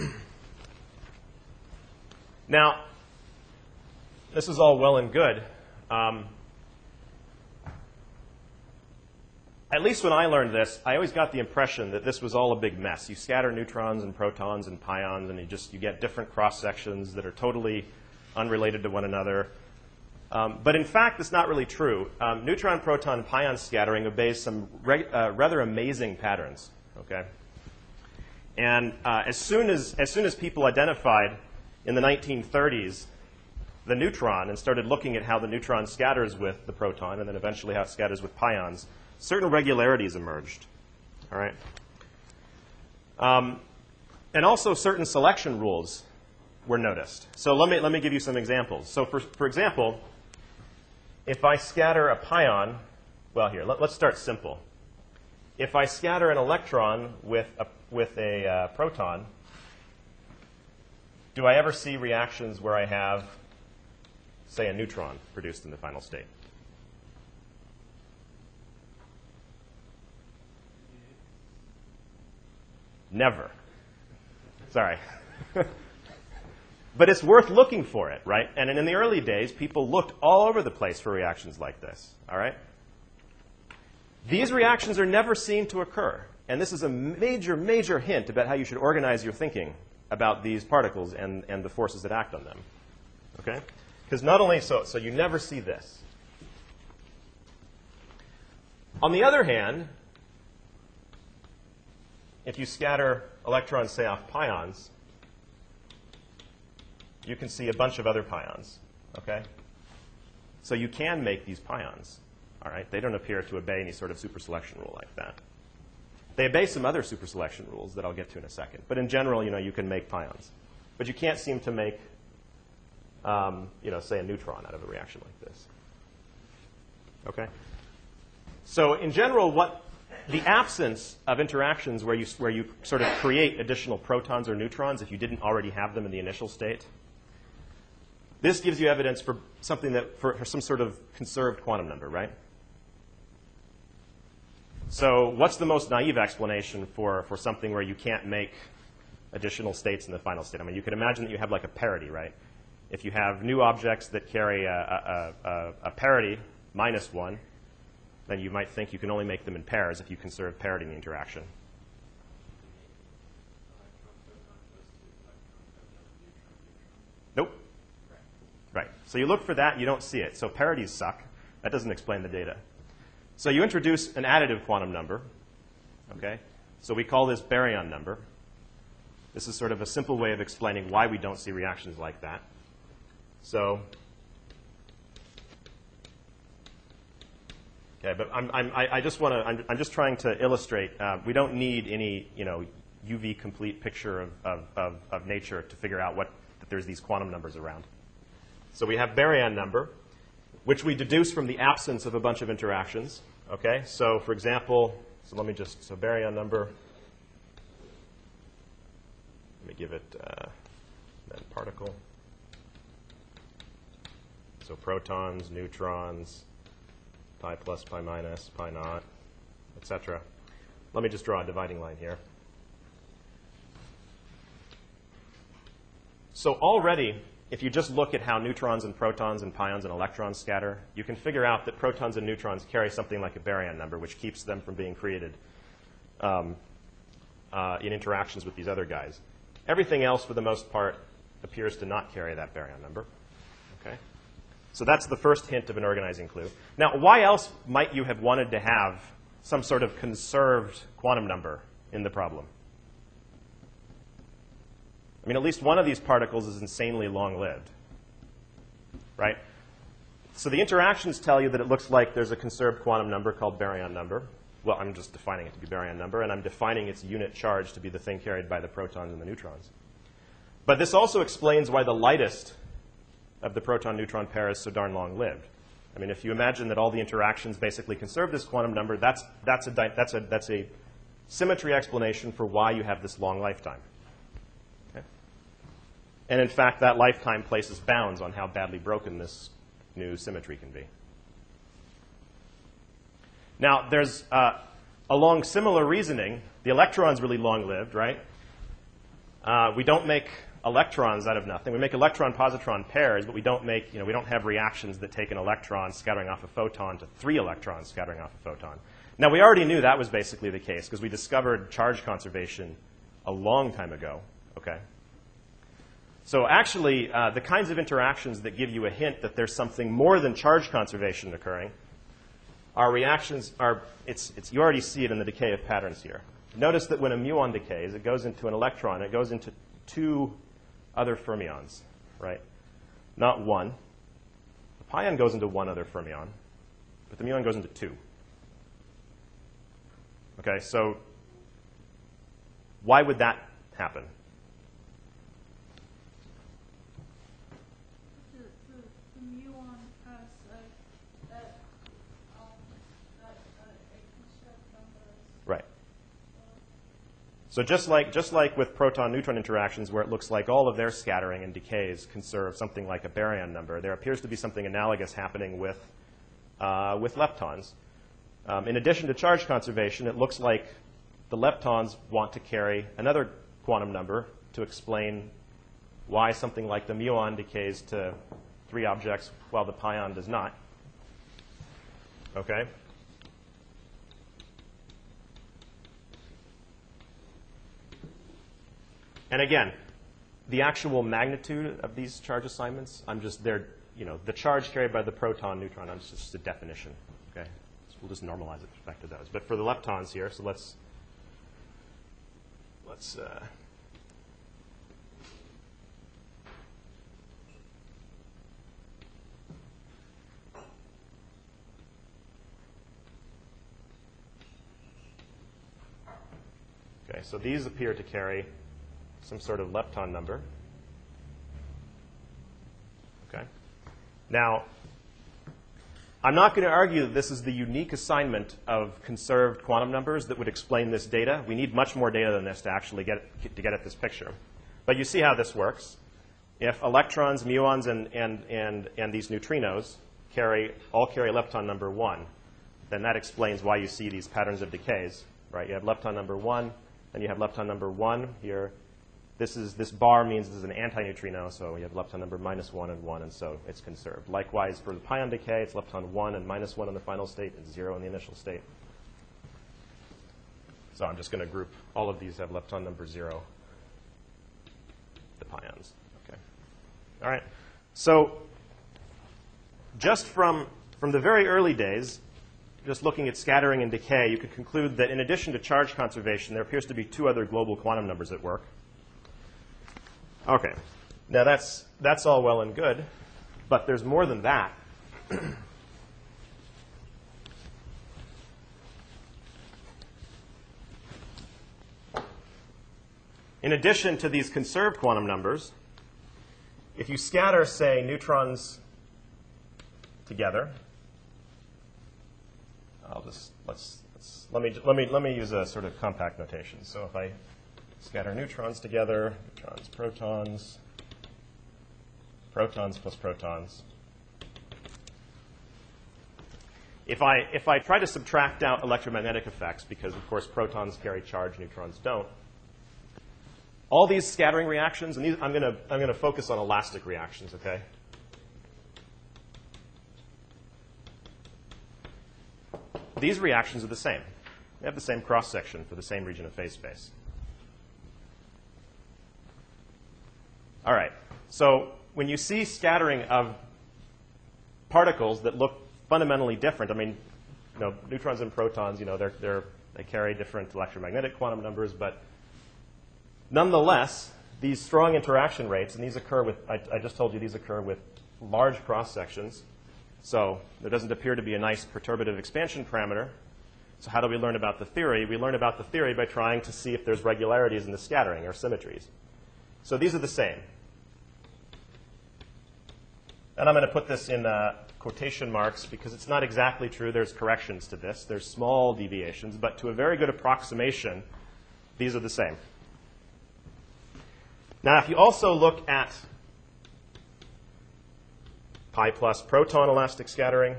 Now, this is all well and good. Um, at least when I learned this, I always got the impression that this was all a big mess. You scatter neutrons and protons and pions, and you just you get different cross sections that are totally unrelated to one another. Um, but in fact, it's not really true. Um, neutron, proton, and pion scattering obeys some reg uh, rather amazing patterns. Okay, and uh, as soon as as soon as people identified in the nineteen thirties the neutron and started looking at how the neutron scatters with the proton and then eventually how it scatters with pions, certain regularities emerged. All right? Um, and also certain selection rules were noticed. So let me, let me give you some examples. So for, for example, if I scatter a pion, well, here, let, let's start simple. If I scatter an electron with a, with a uh, proton, do I ever see reactions where I have, say, a neutron produced in the final state? Never. Sorry. But it's worth looking for it, right? And in the early days, people looked all over the place for reactions like this, all right? These reactions are never seen to occur. And this is a major, major hint about how you should organize your thinking about these particles and, and the forces that act on them, okay? Because not only so, so you never see this. On the other hand, if you scatter electrons, say, off pions, you can see a bunch of other pions, okay? So you can make these pions, all right? They don't appear to obey any sort of superselection rule like that. They obey some other superselection rules that I'll get to in a second. But in general, you know, you can make pions. But you can't seem to make, um, you know, say, a neutron out of a reaction like this, okay? So in general, what the absence of interactions where you, where you sort of create additional protons or neutrons if you didn't already have them in the initial state, this gives you evidence for something that, for, for some sort of conserved quantum number, right? So what's the most naive explanation for, for something where you can't make additional states in the final state? I mean, you could imagine that you have like a parity, right? If you have new objects that carry a, a, a, a parity minus one, then you might think you can only make them in pairs if you conserve parity in the interaction. Nope. Right. So you look for that, you don't see it. So parities suck. That doesn't explain the data. So you introduce an additive quantum number. Okay? So we call this baryon number. This is sort of a simple way of explaining why we don't see reactions like that. So, okay, but I'm, I'm, I just want to, I'm, I'm just trying to illustrate, uh, we don't need any, you know, U V complete picture of, of, of, of nature to figure out what, that there's these quantum numbers around. So we have baryon number, which we deduce from the absence of a bunch of interactions. Okay, so for example, so let me just, so baryon number, let me give it uh, then particle. So protons, neutrons, pi plus, pi minus, pi naught, et cetera. Let me just draw a dividing line here. So already, if you just look at how neutrons and protons and pions and electrons scatter, you can figure out that protons and neutrons carry something like a baryon number, which keeps them from being created um, uh, in interactions with these other guys. Everything else, for the most part, appears to not carry that baryon number. Okay? So that's the first hint of an organizing clue. Now, why else might you have wanted to have some sort of conserved quantum number in the problem? I mean, at least one of these particles is insanely long-lived, right? So the interactions tell you that it looks like there's a conserved quantum number called baryon number. Well, I'm just defining it to be baryon number, and I'm defining its unit charge to be the thing carried by the protons and the neutrons. But this also explains why the lightest of the proton-neutron pair is so darn long-lived. I mean, if you imagine that all the interactions basically conserve this quantum number, that's, that's, a, that's, a, that's a symmetry explanation for why you have this long lifetime. And in fact, that lifetime places bounds on how badly broken this new symmetry can be. Now, there's, uh, along similar reasoning, the electron's really long-lived, right? Uh, we don't make electrons out of nothing. We make electron-positron pairs, but we don't make, you know, we don't have reactions that take an electron scattering off a photon to three electrons scattering off a photon. Now, we already knew that was basically the case because we discovered charge conservation a long time ago, okay? So actually, uh, the kinds of interactions that give you a hint that there's something more than charge conservation occurring are reactions, are, it's, it's, you already see it in the decay of patterns here. Notice that when a muon decays, it goes into an electron. It goes into two other fermions, right? Not one. The pion goes into one other fermion, but the muon goes into two. Okay, so why would that happen? Right. So just like, just like with proton-neutron interactions where it looks like all of their scattering and decays conserve something like a baryon number, there appears to be something analogous happening with, uh, with leptons. Um, in addition to charge conservation, it looks like the leptons want to carry another quantum number to explain why something like the muon decays to three objects while the pion does not. Okay? And again, the actual magnitude of these charge assignments, I'm just there, you know, the charge carried by the proton, neutron, I'm just, just a definition. Okay? So we'll just normalize it back to those. But for the leptons here, so let's, let's, uh, okay, so these appear to carry some sort of lepton number. Okay. Now, I'm not going to argue that this is the unique assignment of conserved quantum numbers that would explain this data. We need much more data than this to actually get, to get at this picture. But you see how this works. If electrons, muons, and, and, and, and these neutrinos carry, all carry lepton number one, then that explains why you see these patterns of decays. Right? You have lepton number one, then you have lepton number one here. This, is, this bar means this is an antineutrino, so we have lepton number minus one and one, and so it's conserved. Likewise, for the pion decay, it's lepton one and minus one in the final state, and zero in the initial state. So I'm just going to group all of these have lepton number zero, the pions. Okay. All right. So just from, from the very early days, just looking at scattering and decay, you could conclude that in addition to charge conservation, there appears to be two other global quantum numbers at work. Okay. Now, that's, that's all well and good, but there's more than that. In addition to these conserved quantum numbers, if you scatter, say, neutrons together, I'll just let's, let's let me let me let me use a sort of compact notation. So if I scatter neutrons together, neutrons, protons, protons plus protons. If I, if I try to subtract out electromagnetic effects, because of course protons carry charge, neutrons don't, all these scattering reactions, and these, I'm going to I'm going to focus on elastic reactions, okay? These reactions are the same. They have the same cross-section for the same region of phase space. All right. So when you see scattering of particles that look fundamentally different, I mean, you know, neutrons and protons, you know, they're, they're, they carry different electromagnetic quantum numbers, but nonetheless, these strong interaction rates, and these occur with, I, I just told you these occur with large cross-sections. So there doesn't appear to be a nice perturbative expansion parameter. So how do we learn about the theory? We learn about the theory by trying to see if there's regularities in the scattering or symmetries. So these are the same. And I'm going to put this in uh, quotation marks because it's not exactly true. There's corrections to this. There's small deviations. But to a very good approximation, these are the same. Now, if you also look at pi plus proton elastic scattering,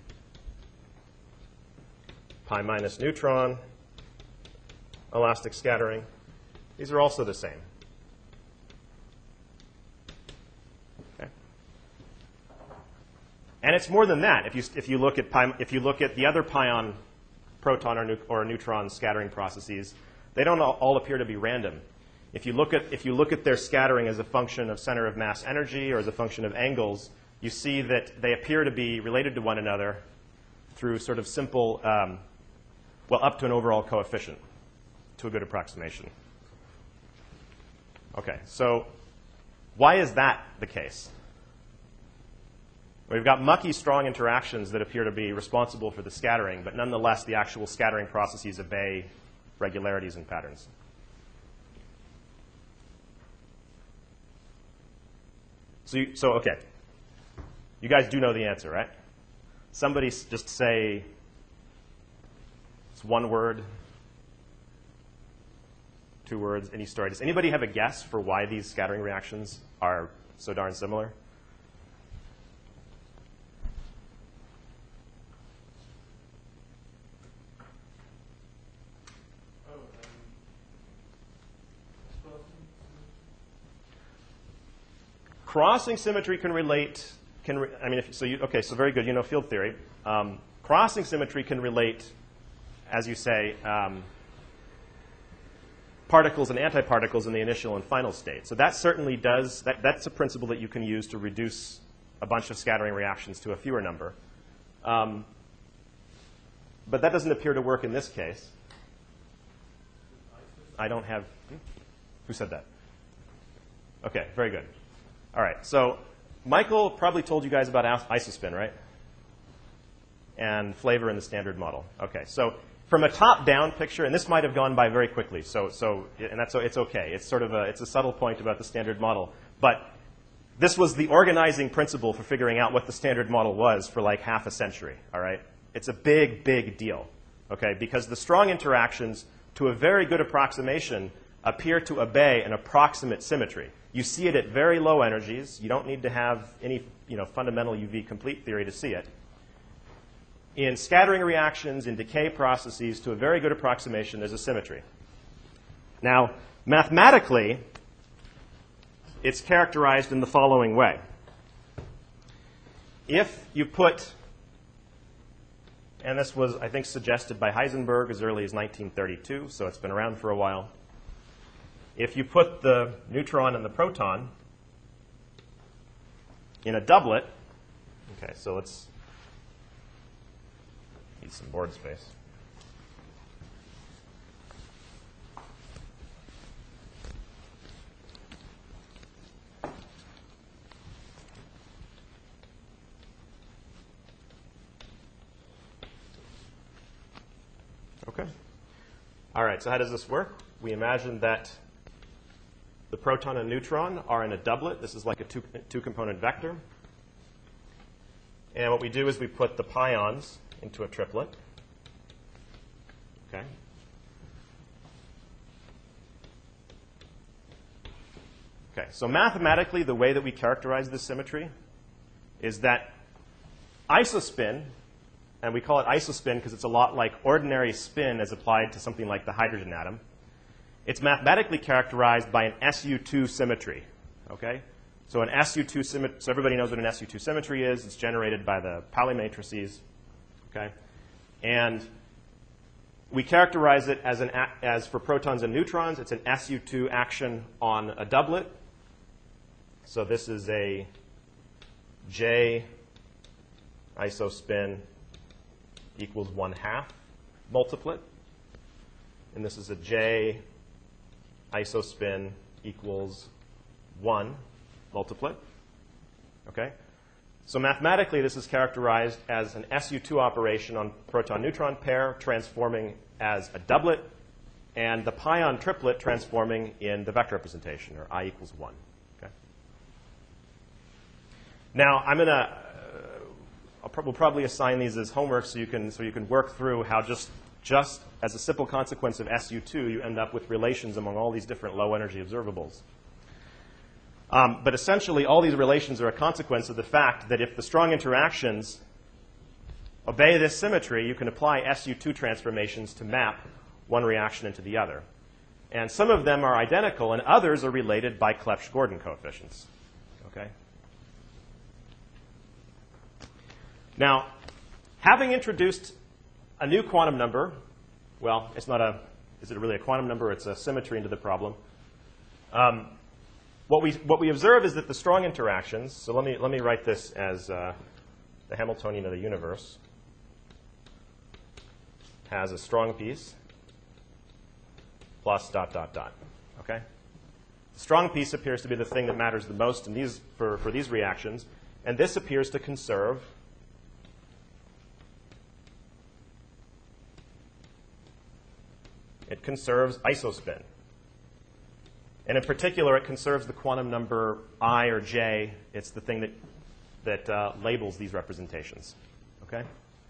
pi minus neutron elastic scattering, these are also the same. Okay. And it's more than that. If you, if you, look, at pi, if you look at the other pion proton or, nu or neutron scattering processes, they don't all, all appear to be random. If you, look at, if you look at their scattering as a function of center of mass energy or as a function of angles, you see that they appear to be related to one another through sort of simple, um, well, up to an overall coefficient, to a good approximation. OK, so why is that the case? We've got mucky strong interactions that appear to be responsible for the scattering, but nonetheless, the actual scattering processes obey regularities and patterns. So, you, so OK. You guys do know the answer, right? Somebody just say, it's one word, two words, any story. Does anybody have a guess for why these scattering reactions are so darn similar?
Oh, um,
Crossing symmetry can relate. Can re I mean, if, so you, okay, so very good. You know field theory. Um, crossing symmetry can relate, as you say, um, particles and antiparticles in the initial and final state. So that certainly does. That, that's a principle that you can use to reduce a bunch of scattering reactions to a fewer number. Um, but that doesn't appear to work in this case. I don't have. Hmm? Who said that? Okay, very good. All right, so Michael probably told you guys about isospin, right? And flavor in the standard model. Okay, so from a top-down picture, and this might have gone by very quickly, so, so and that's it's okay. It's sort of a, it's a subtle point about the standard model. But this was the organizing principle for figuring out what the standard model was for like half a century, all right? It's a big, big deal, okay? Because the strong interactions, to a very good approximation, appear to obey an approximate symmetry. You see it at very low energies. You don't need to have any you know, fundamental U V complete theory to see it. In scattering reactions, in decay processes, to a very good approximation, there's a symmetry. Now, mathematically, it's characterized in the following way. If you put, and this was, I think, suggested by Heisenberg as early as nineteen thirty-two, so it's been around for a while. If you put the neutron and the proton in a doublet, okay, so let's need some board space. Okay. All right, so how does this work? We imagine that the proton and neutron are in a doublet. This is like a two, two-component vector. And what we do is we put the pions into a triplet. Okay. Okay, so mathematically, the way that we characterize this symmetry is that isospin and we call it isospin because it's a lot like ordinary spin as applied to something like the hydrogen atom. It's mathematically characterized by an S U two symmetry. Okay? So an S U two symmetry, so everybody knows what an S U two symmetry is. It's generated by the Pauli matrices. Okay? And we characterize it as, an, as for protons and neutrons, it's an S U two action on a doublet. So this is a J isospin equals one half multiplet. And this is a J isospin equals one multiplet. Okay? So mathematically, this is characterized as an S U two operation on proton-neutron pair transforming as a doublet, and the pion triplet transforming in the vector representation, or I equals one. Okay? Now, I'm going to, uh, pro we'll probably assign these as homework so you can, so you can work through how just, just as a simple consequence of S U two, you end up with relations among all these different low-energy observables. Um, but essentially, all these relations are a consequence of the fact that if the strong interactions obey this symmetry, you can apply S U two transformations to map one reaction into the other. And some of them are identical, and others are related by Clebsch-Gordon coefficients. Okay? Now, having introduced a new quantum number, well, it's not a, is it really a quantum number? It's a symmetry into the problem. Um, What we, what we observe is that the strong interactions, so let me, let me write this as uh, the Hamiltonian of the universe, has a strong piece plus dot, dot, dot. Okay? The strong piece appears to be the thing that matters the most in these, for, for these reactions, and this appears to conserve it conserves isospin. And in particular, it conserves the quantum number I or J. It's the thing that, that uh, labels these representations. Okay?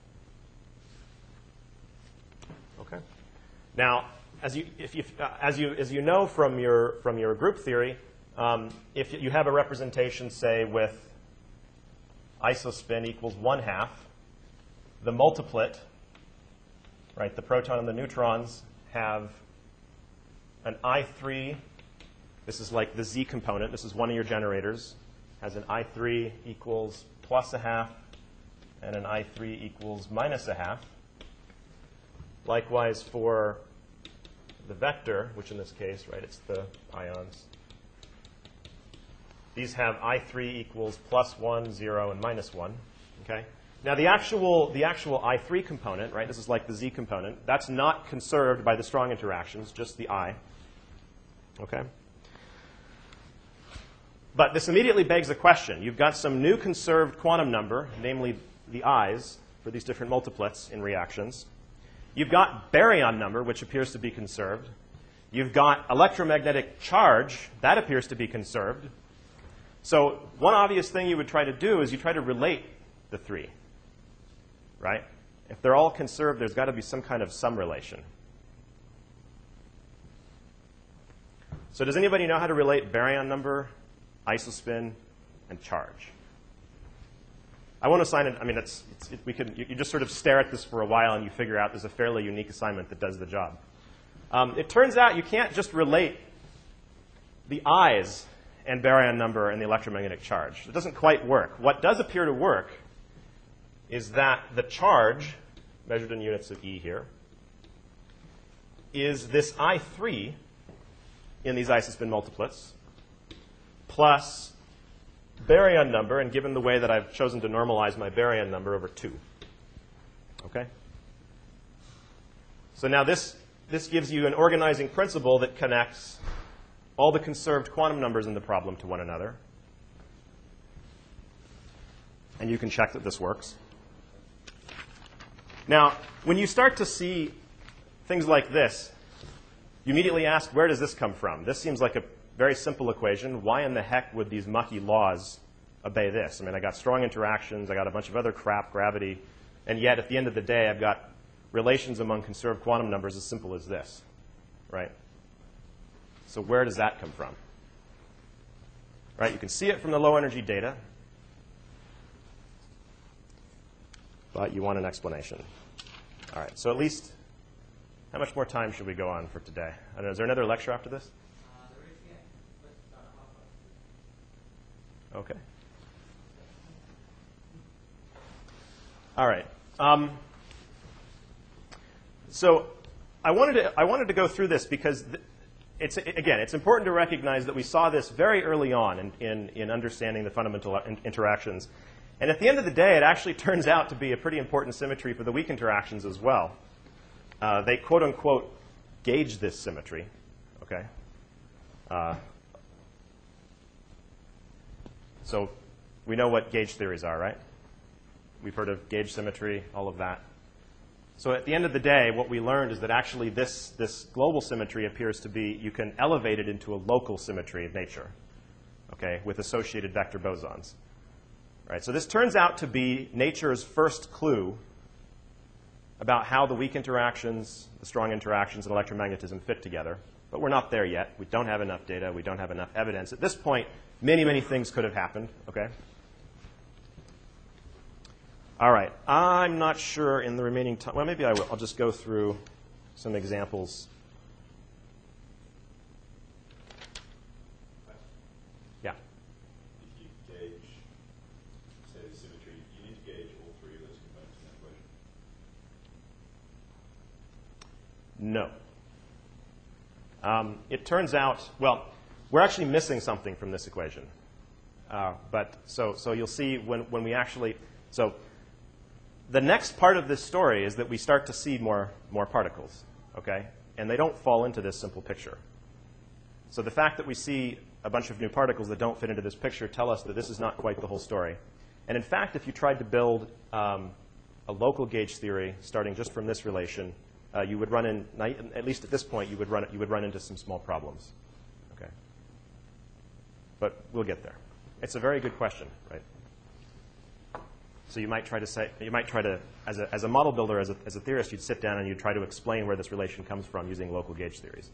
Okay. Now, as you, if you, uh, as you, as you know from your, from your group theory, um, if you have a representation, say, with isospin equals one half, the multiplet, right, the proton and the neutrons have an I three. This is like the Z component. This is one of your generators. Has an I three equals plus a half and an I three equals minus a half. Likewise for the vector, which in this case, right, it's the ions. These have I three equals plus one, zero, and minus one. Okay? Now the actual, the actual I three component, right, this is like the Z component, that's not conserved by the strong interactions, just the I. Okay? But this immediately begs a question. You've got some new conserved quantum number, namely the I's for these different multiplets in reactions. You've got baryon number, which appears to be conserved. You've got electromagnetic charge. That appears to be conserved. So one obvious thing you would try to do is you try to relate the three. Right? If they're all conserved, there's got to be some kind of sum relation. So does anybody know how to relate baryon number, isospin, and charge? I won't assign it. I mean, it's, it's, it, we could, you, you just sort of stare at this for a while, and you figure out there's a fairly unique assignment that does the job. Um, it turns out you can't just relate the I's and baryon number and the electromagnetic charge. It doesn't quite work. What does appear to work is that the charge, measured in units of E here, is this I three in these isospin multiplets plus baryon number, and given the way that I've chosen to normalize my baryon number, over two. Okay? So now this, this gives you an organizing principle that connects all the conserved quantum numbers in the problem to one another. And you can check that this works. Now, when you start to see things like this, you immediately ask, where does this come from? This seems like a very simple equation. Why in the heck would these mucky laws obey this? I mean, I got strong interactions. I got a bunch of other crap, gravity. And yet, at the end of the day, I've got relations among conserved quantum numbers as simple as this. Right? So where does that come from? Right? You can see it from the low energy data. but you want an explanation. All right, so at least, how much more time should we go on for today? I don't know, is there another lecture after this?
Uh, there is, yeah, but uh, half past.
Okay. All right. Um, so I wanted to I wanted to go through this because th it's again it's important to recognize that we saw this very early on in in, in understanding the fundamental in interactions, and at the end of the day, it actually turns out to be a pretty important symmetry for the weak interactions as well. Uh, they quote unquote gauge this symmetry. Okay. Uh, so we know what gauge theories are, right? We've heard of gauge symmetry, all of that. So at the end of the day, what we learned is that actually this, this global symmetry appears to be, you can elevate it into a local symmetry of nature, okay, with associated vector bosons. Right, so this turns out to be nature's first clue about how the weak interactions, the strong interactions, and electromagnetism fit together. But we're not there yet. We don't have enough data. We don't have enough evidence. At this point, many, many things could have happened, okay? All right, I'm not sure in the remaining time. Well, maybe I will. I'll just go through some examples. Yeah.
If you gauge, say, the symmetry, you need to gauge all three of those components in that equation.
No. Um, it turns out, well, we're actually missing something from this equation. Uh, but so, so you'll see when, when we actually, so the next part of this story is that we start to see more, more particles, okay? And they don't fall into this simple picture. So the fact that we see a bunch of new particles that don't fit into this picture tell us that this is not quite the whole story. And in fact, if you tried to build um, a local gauge theory starting just from this relation, uh, you would run in, at least at this point, you would run, you would run into some small problems, okay? But we'll get there. It's a very good question, right? So you might try to say, you might try to, as a, as a model builder, as a, as a theorist, you'd sit down and you'd try to explain where this relation comes from using local gauge theories.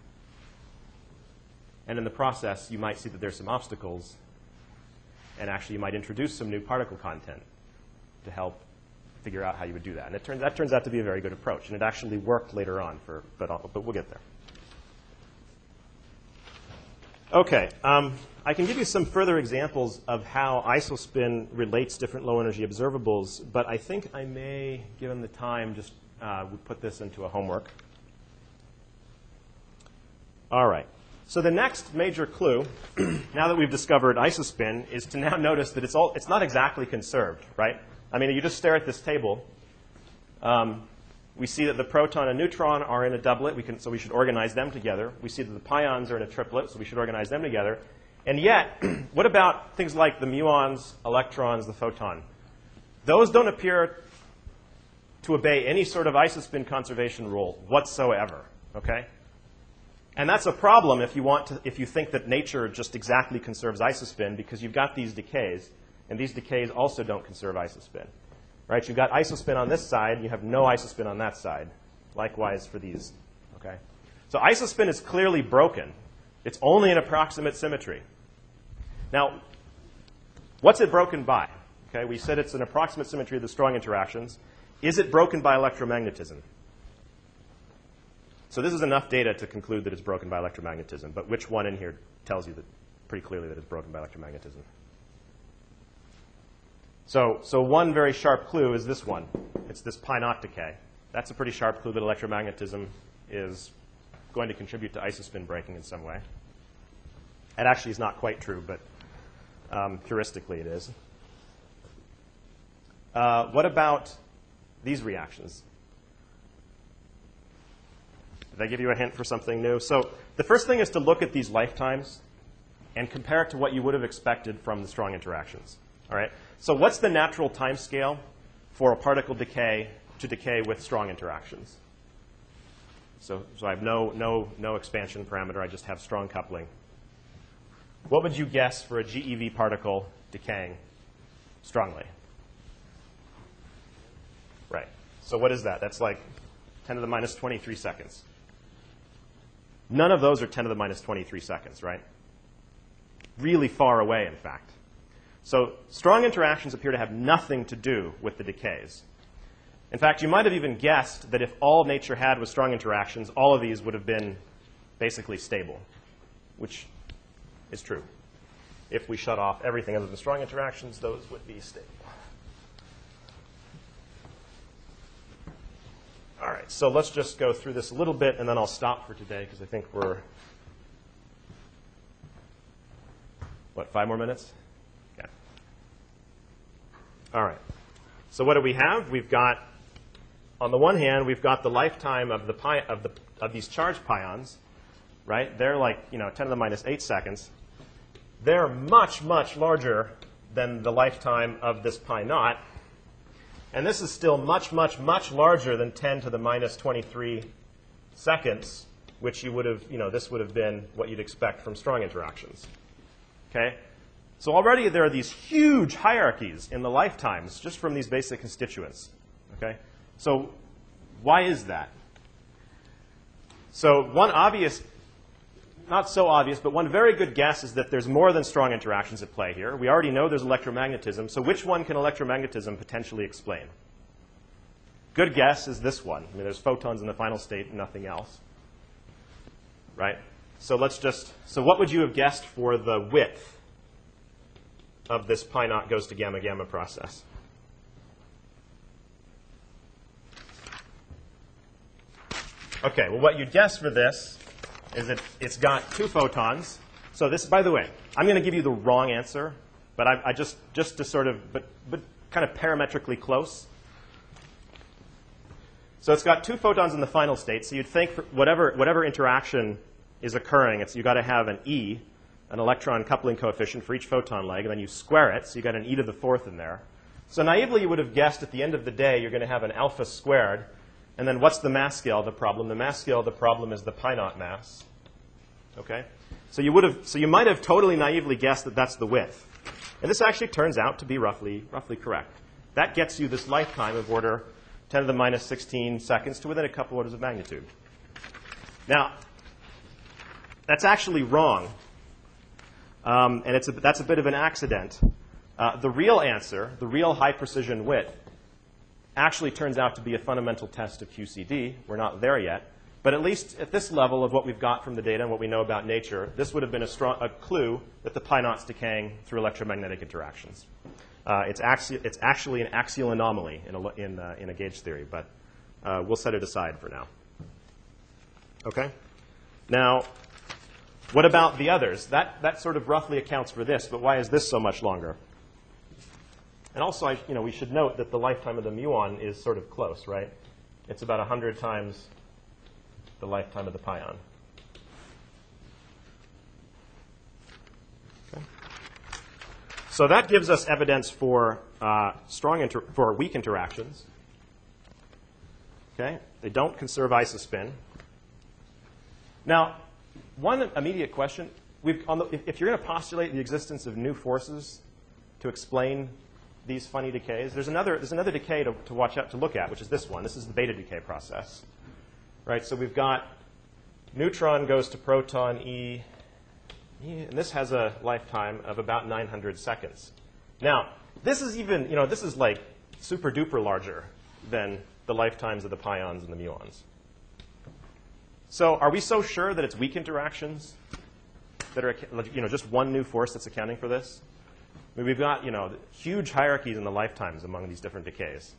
And in the process, you might see that there's some obstacles, and actually you might introduce some new particle content to help figure out how you would do that. And it turns, that turns out to be a very good approach, and it actually worked later on, for, but, I'll, but we'll get there. Okay, um, I can give you some further examples of how isospin relates different low-energy observables, but I think I may, given the time, just uh, put this into a homework. All right. So the next major clue, now that we've discovered isospin, is to now notice that it's, all, it's not exactly conserved, right? I mean, you just stare at this table. Um, We see that the proton and neutron are in a doublet, we can, so we should organize them together. We see that the pions are in a triplet, so we should organize them together. And yet, what about things like the muons, electrons, the photon? Those don't appear to obey any sort of isospin conservation rule whatsoever, okay? And that's a problem if you, want to, if you think that nature just exactly conserves isospin, because you've got these decays, and these decays also don't conserve isospin. Right? You've got isospin on this side, and you have no isospin on that side. Likewise for these. Okay? So isospin is clearly broken. It's only an approximate symmetry. Now, what's it broken by? Okay, we said it's an approximate symmetry of the strong interactions. Is it broken by electromagnetism? So this is enough data to conclude that it's broken by electromagnetism. But which one in here tells you that pretty clearly that it's broken by electromagnetism? So, so one very sharp clue is this one. It's this pi naught decay. That's a pretty sharp clue that electromagnetism is going to contribute to isospin breaking in some way. It actually is not quite true, but um, heuristically it is. Uh, what about these reactions? Did I give you a hint for something new? So the first thing is to look at these lifetimes and compare it to what you would have expected from the strong interactions. All right? So what's the natural time scale for a particle decay to decay with strong interactions? So, so I have no, no, no expansion parameter. I just have strong coupling. What would you guess for a G E V particle decaying strongly? Right. So what is that? That's like ten to the minus twenty-three seconds. None of those are ten to the minus twenty-three seconds, right? Really far away, in fact. So strong interactions appear to have nothing to do with the decays. In fact, you might have even guessed that if all nature had was strong interactions, all of these would have been basically stable, which is true. If we shut off everything other than strong interactions, those would be stable. All right, so let's just go through this a little bit, and then I'll stop for today, because I think we're, what, five more minutes? Okay. All right. So what do we have? We've got, on the one hand, we've got the lifetime of the pi of the of these charged pions, right? They're like, you know, ten to the minus eight seconds. They're much, much larger than the lifetime of this pi naught. And this is still much, much, much larger than ten to the minus twenty-three seconds, which you would have, you know, this would have been what you'd expect from strong interactions. Okay? So already there are these huge hierarchies in the lifetimes just from these basic constituents. Okay? So why is that? So one obvious, not so obvious, but one very good guess is that there's more than strong interactions at play here. We already know there's electromagnetism, so which one can electromagnetism potentially explain? Good guess is this one. I mean, there's photons in the final state and nothing else. Right? So let's just, so what would you have guessed for the width of this pi naught goes to gamma gamma process? Okay, well, what you'd guess for this is that it's got two photons. So this, by the way, I'm going to give you the wrong answer, but I, I just, just to sort of, but, but kind of parametrically close. So it's got two photons in the final state. So you'd think for whatever, whatever interaction is occurring, it's, you've got to have an E, an electron coupling coefficient for each photon leg, and then you square it, so you've got an e to the fourth in there. So naively, you would have guessed at the end of the day, you're going to have an alpha squared. And then what's the mass scale of the problem? The mass scale of the problem is the pi naught mass. Okay? So you would have, so you might have totally naively guessed that that's the width. And this actually turns out to be roughly, roughly correct. That gets you this lifetime of order ten to the minus sixteen seconds to within a couple orders of magnitude. Now, that's actually wrong. Um, and it's a, that's a bit of an accident. Uh, the real answer, the real high precision width, actually turns out to be a fundamental test of Q C D. We're not there yet. But at least at this level of what we've got from the data and what we know about nature, this would have been a, strong, a clue that the pi naught's decaying through electromagnetic interactions. Uh, it's, axi it's actually an axial anomaly in a, in, uh, in a gauge theory, but uh, we'll set it aside for now. Okay? Now, what about the others? That, that sort of roughly accounts for this, but why is this so much longer? And also, I, you know, we should note that the lifetime of the muon is sort of close, right? It's about one hundred times the lifetime of the pion. Okay. So that gives us evidence for uh, strong inter for weak interactions. Okay, they don't conserve isospin. Now, one immediate question: we've, on the, if, if you're going to postulate the existence of new forces to explain these funny decays, there's another there's another decay to, to watch out to look at, which is this one. This is the beta decay process, right? So we've got neutron goes to proton E, and this has a lifetime of about nine hundred seconds. Now, this is even you know this is like super duper larger than the lifetimes of the pions and the muons. So, are we so sure that it's weak interactions that are you know just one new force that's accounting for this? I mean, we've got, you know, huge hierarchies in the lifetimes among these different decays.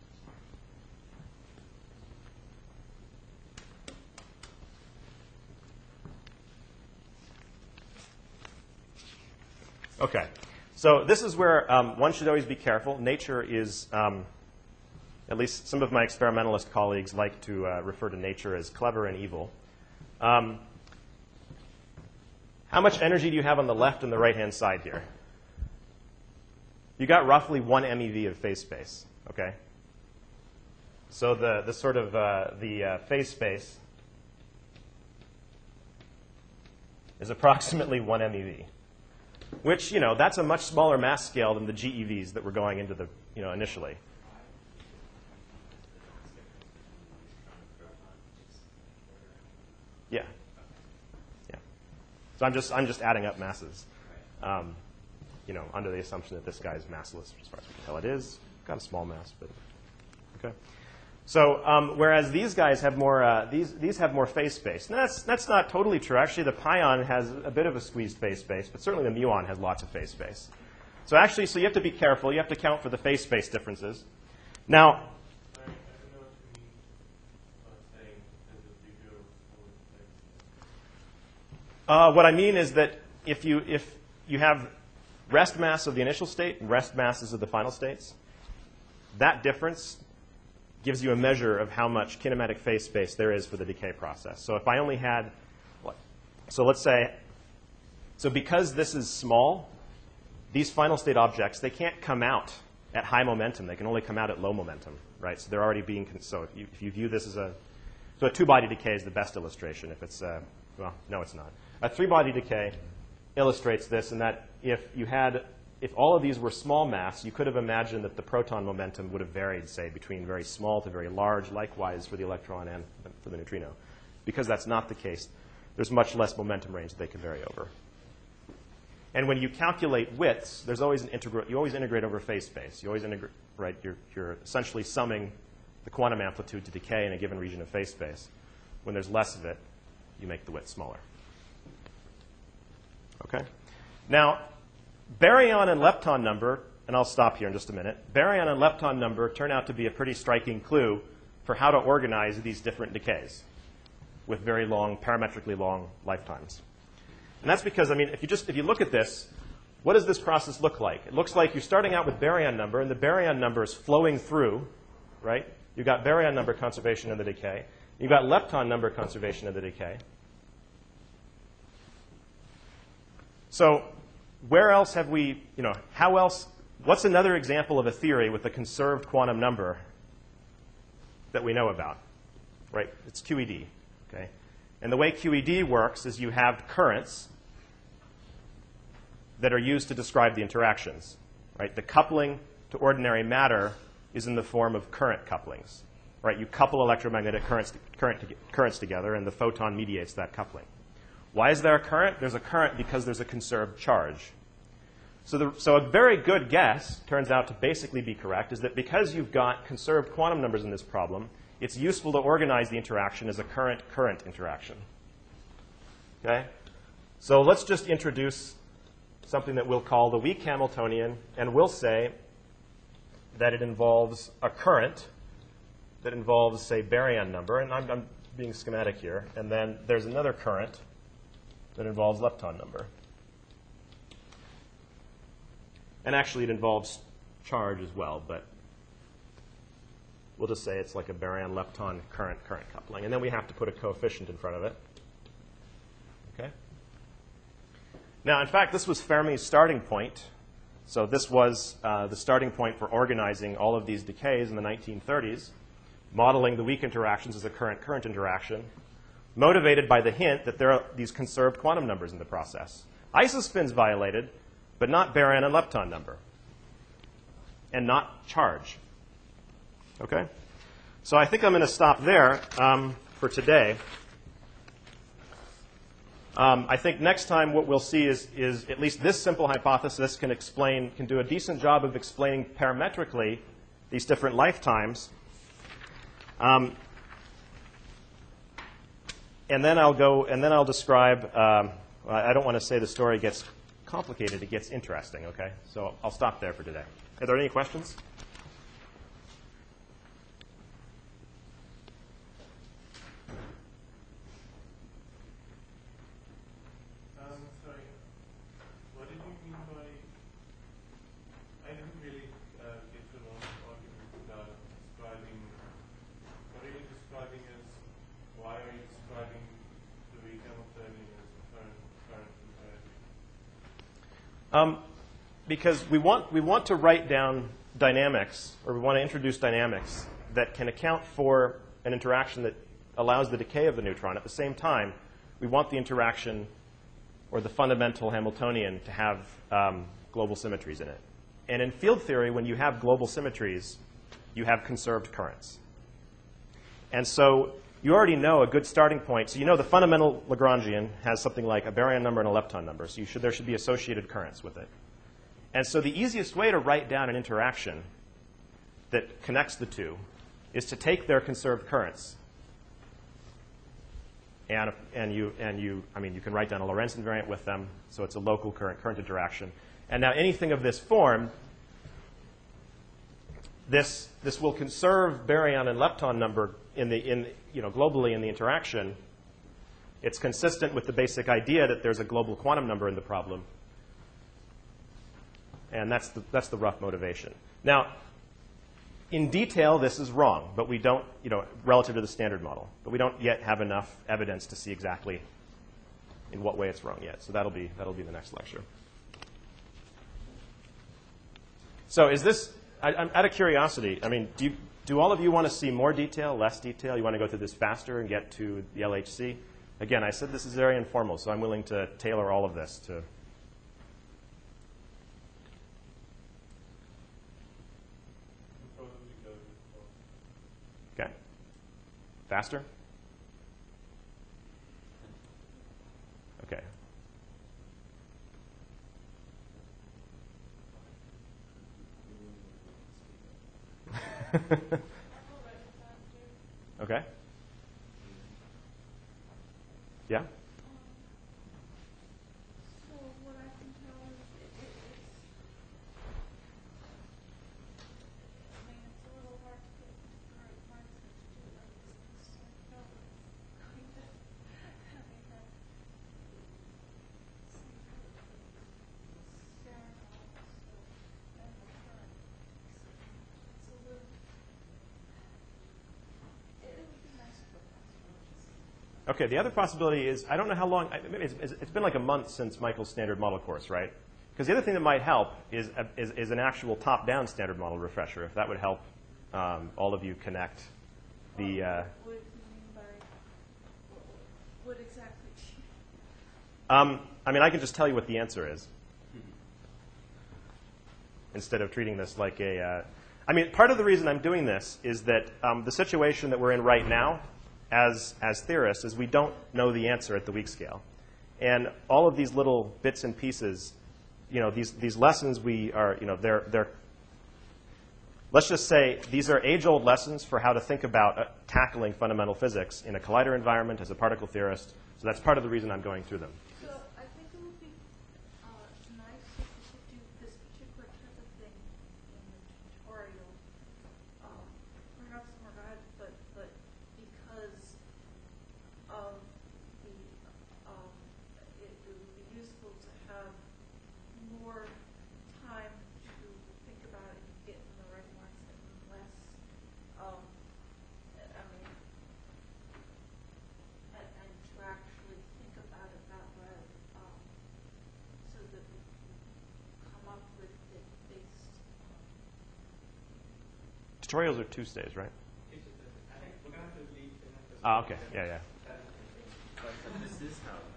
Okay. So this is where um, one should always be careful. Nature is, um, at least some of my experimentalist colleagues like to uh, refer to nature as clever and evil. Um, how much energy do you have on the left and the right-hand side here? You got roughly one MeV of phase space, okay? So the, the sort of uh, the uh, phase space is approximately one MeV, which, you know, that's a much smaller mass scale than the G E Vs that were going into the, you know, initially. Yeah, yeah. So I'm just I'm just adding up masses. Um, you know, under the assumption that this guy is massless, as far as we can tell it is. Got a small mass, but okay. So um, whereas these guys have more, uh, these, these have more phase space. And that's, that's not totally true. Actually, the pion has a bit of a squeezed phase space, but certainly the muon has lots of phase space. So actually, so you have to be careful. You have to account for the phase space differences. Now,
I, I don't know what you mean by saying there's a bigger forward phase.
uh, what I mean is that if you, if you have rest mass of the initial state and rest masses of the final states, that difference gives you a measure of how much kinematic phase space there is for the decay process. So if I only had, so let's say, so because this is small, these final state objects, they can't come out at high momentum. They can only come out at low momentum, right? So they're already being, so if you, if you view this as a, so a two-body decay is the best illustration. If it's, uh, well, no, it's not. A three-body decay illustrates this in that if you had, if all of these were small mass, you could have imagined that the proton momentum would have varied, say, between very small to very large, likewise for the electron and for the neutrino. Because that's not the case, there's much less momentum range that they can vary over. And when you calculate widths, there's always an integral. You always integrate over phase space. You always integrate, right? You're, you're essentially summing the quantum amplitude to decay in a given region of phase space. When there's less of it, you make the width smaller. Okay. Now, baryon and lepton number, and I'll stop here in just a minute. Baryon and lepton number turn out to be a pretty striking clue for how to organize these different decays with very long, parametrically long lifetimes. And that's because, I mean, if you just if you look at this, what does this process look like? It looks like you're starting out with baryon number, and the baryon number is flowing through, right? You've got baryon number conservation in the decay. You've got lepton number conservation in the decay. So where else have we, you know, how else, what's another example of a theory with a conserved quantum number that we know about, right? It's Q E D, okay? And the way Q E D works is you have currents that are used to describe the interactions, right? The coupling to ordinary matter is in the form of current couplings, right? You couple electromagnetic currents, current to, currents together, and the photon mediates that coupling. Why is there a current? There's a current because there's a conserved charge. So, the, so a very good guess, turns out to basically be correct, is that because you've got conserved quantum numbers in this problem, it's useful to organize the interaction as a current-current interaction. Okay? So let's just introduce something that we'll call the weak Hamiltonian, and we'll say that it involves a current that involves, say, baryon number, and I'm, I'm being schematic here, and then there's another current that involves lepton number. And actually, it involves charge as well, but we'll just say it's like a baryon-lepton current-current coupling. And then we have to put a coefficient in front of it. Okay? Now, in fact, this was Fermi's starting point. So this was uh, the starting point for organizing all of these decays in the nineteen thirties, modeling the weak interactions as a current-current interaction, motivated by the hint that there are these conserved quantum numbers in the process. Isospin's violated, but not baryon and lepton number, and not charge. Okay? So I think I'm going to stop there um, for today. Um, I think next time what we'll see is, is at least this simple hypothesis can explain, can do a decent job of explaining parametrically these different lifetimes. Um, and then I'll go, and then I'll describe, um, I don't want to say the story gets complicated, it gets interesting, okay? So I'll stop there for today. Are there any questions?
Um, sorry. What did you mean by? I didn't really uh, get the long argument about describing. What are you describing as? Why are you describing the weak Hamiltonian as a current current comparison?
Um, because we want, we want to write down dynamics, or we want to introduce dynamics that can account for an interaction that allows the decay of the neutron. At the same time, we want the interaction or the fundamental Hamiltonian to have um, global symmetries in it. And in field theory, when you have global symmetries, you have conserved currents. And so you already know a good starting point. So you know the fundamental Lagrangian has something like a baryon number and a lepton number. So you should, there should be associated currents with it. And so the easiest way to write down an interaction that connects the two is to take their conserved currents. And, and, you, and you, I mean, you can write down a Lorentz invariant with them, so it's a local current current interaction. And now anything of this form, this, this will conserve baryon and lepton number in the, in, you know, globally in the interaction. It's consistent with the basic idea that there's a global quantum number in the problem. And that's the, that's the rough motivation. Now, in detail, this is wrong, but we don't, you know, relative to the standard model. But we don't yet have enough evidence to see exactly in what way it's wrong yet. So that'll be, that'll be the next lecture. So is this, I, I'm out of curiosity, I mean, do, you, do all of you want to see more detail, less detail? You want to go through this faster and get to the L H C? Again, I said this is very informal, so I'm willing to tailor all of this to. Okay. Faster? Okay. Okay. Yeah?
So what I can tell is it, it, it's, I mean, it's a little hard to get current marks to do like this. So I know it's kind of having that staring off, so and the current. It's a little, it would be nice for us.
Okay, the other possibility is, I don't know how long, I- maybe it's, it's been like a month since Michael's standard model course, right? Because the other thing that might help is, a, is, is an actual top-down standard model refresher, if that would help um, all of you connect the, uh,
What do you mean by, what, what exactly?
um, I mean, I can just tell you what the answer is. Instead of treating this like a, uh, I mean, part of the reason I'm doing this is that um, the situation that we're in right now as, as theorists is we don't know the answer at the weak scale. And all of these little bits and pieces, you know, these, these lessons we are, you know, they're, they're, let's just say these are age-old lessons for how to think about uh, tackling fundamental physics in a collider environment as a particle theorist. So that's part of the reason I'm going through them.
So I think it would be uh, nice if we could do this particular type of thing in the tutorial. Um, perhaps more guide, but but because of the um, it, it would be useful to have more time to think about it and get in the right marks and less. Um, I mean. And, and to actually think about it that way, um, so that we can come up with it based on.
Tutorials are Tuesdays, right?
I think we're going to have to leave.
Ah, okay. Yeah, yeah.
But this is how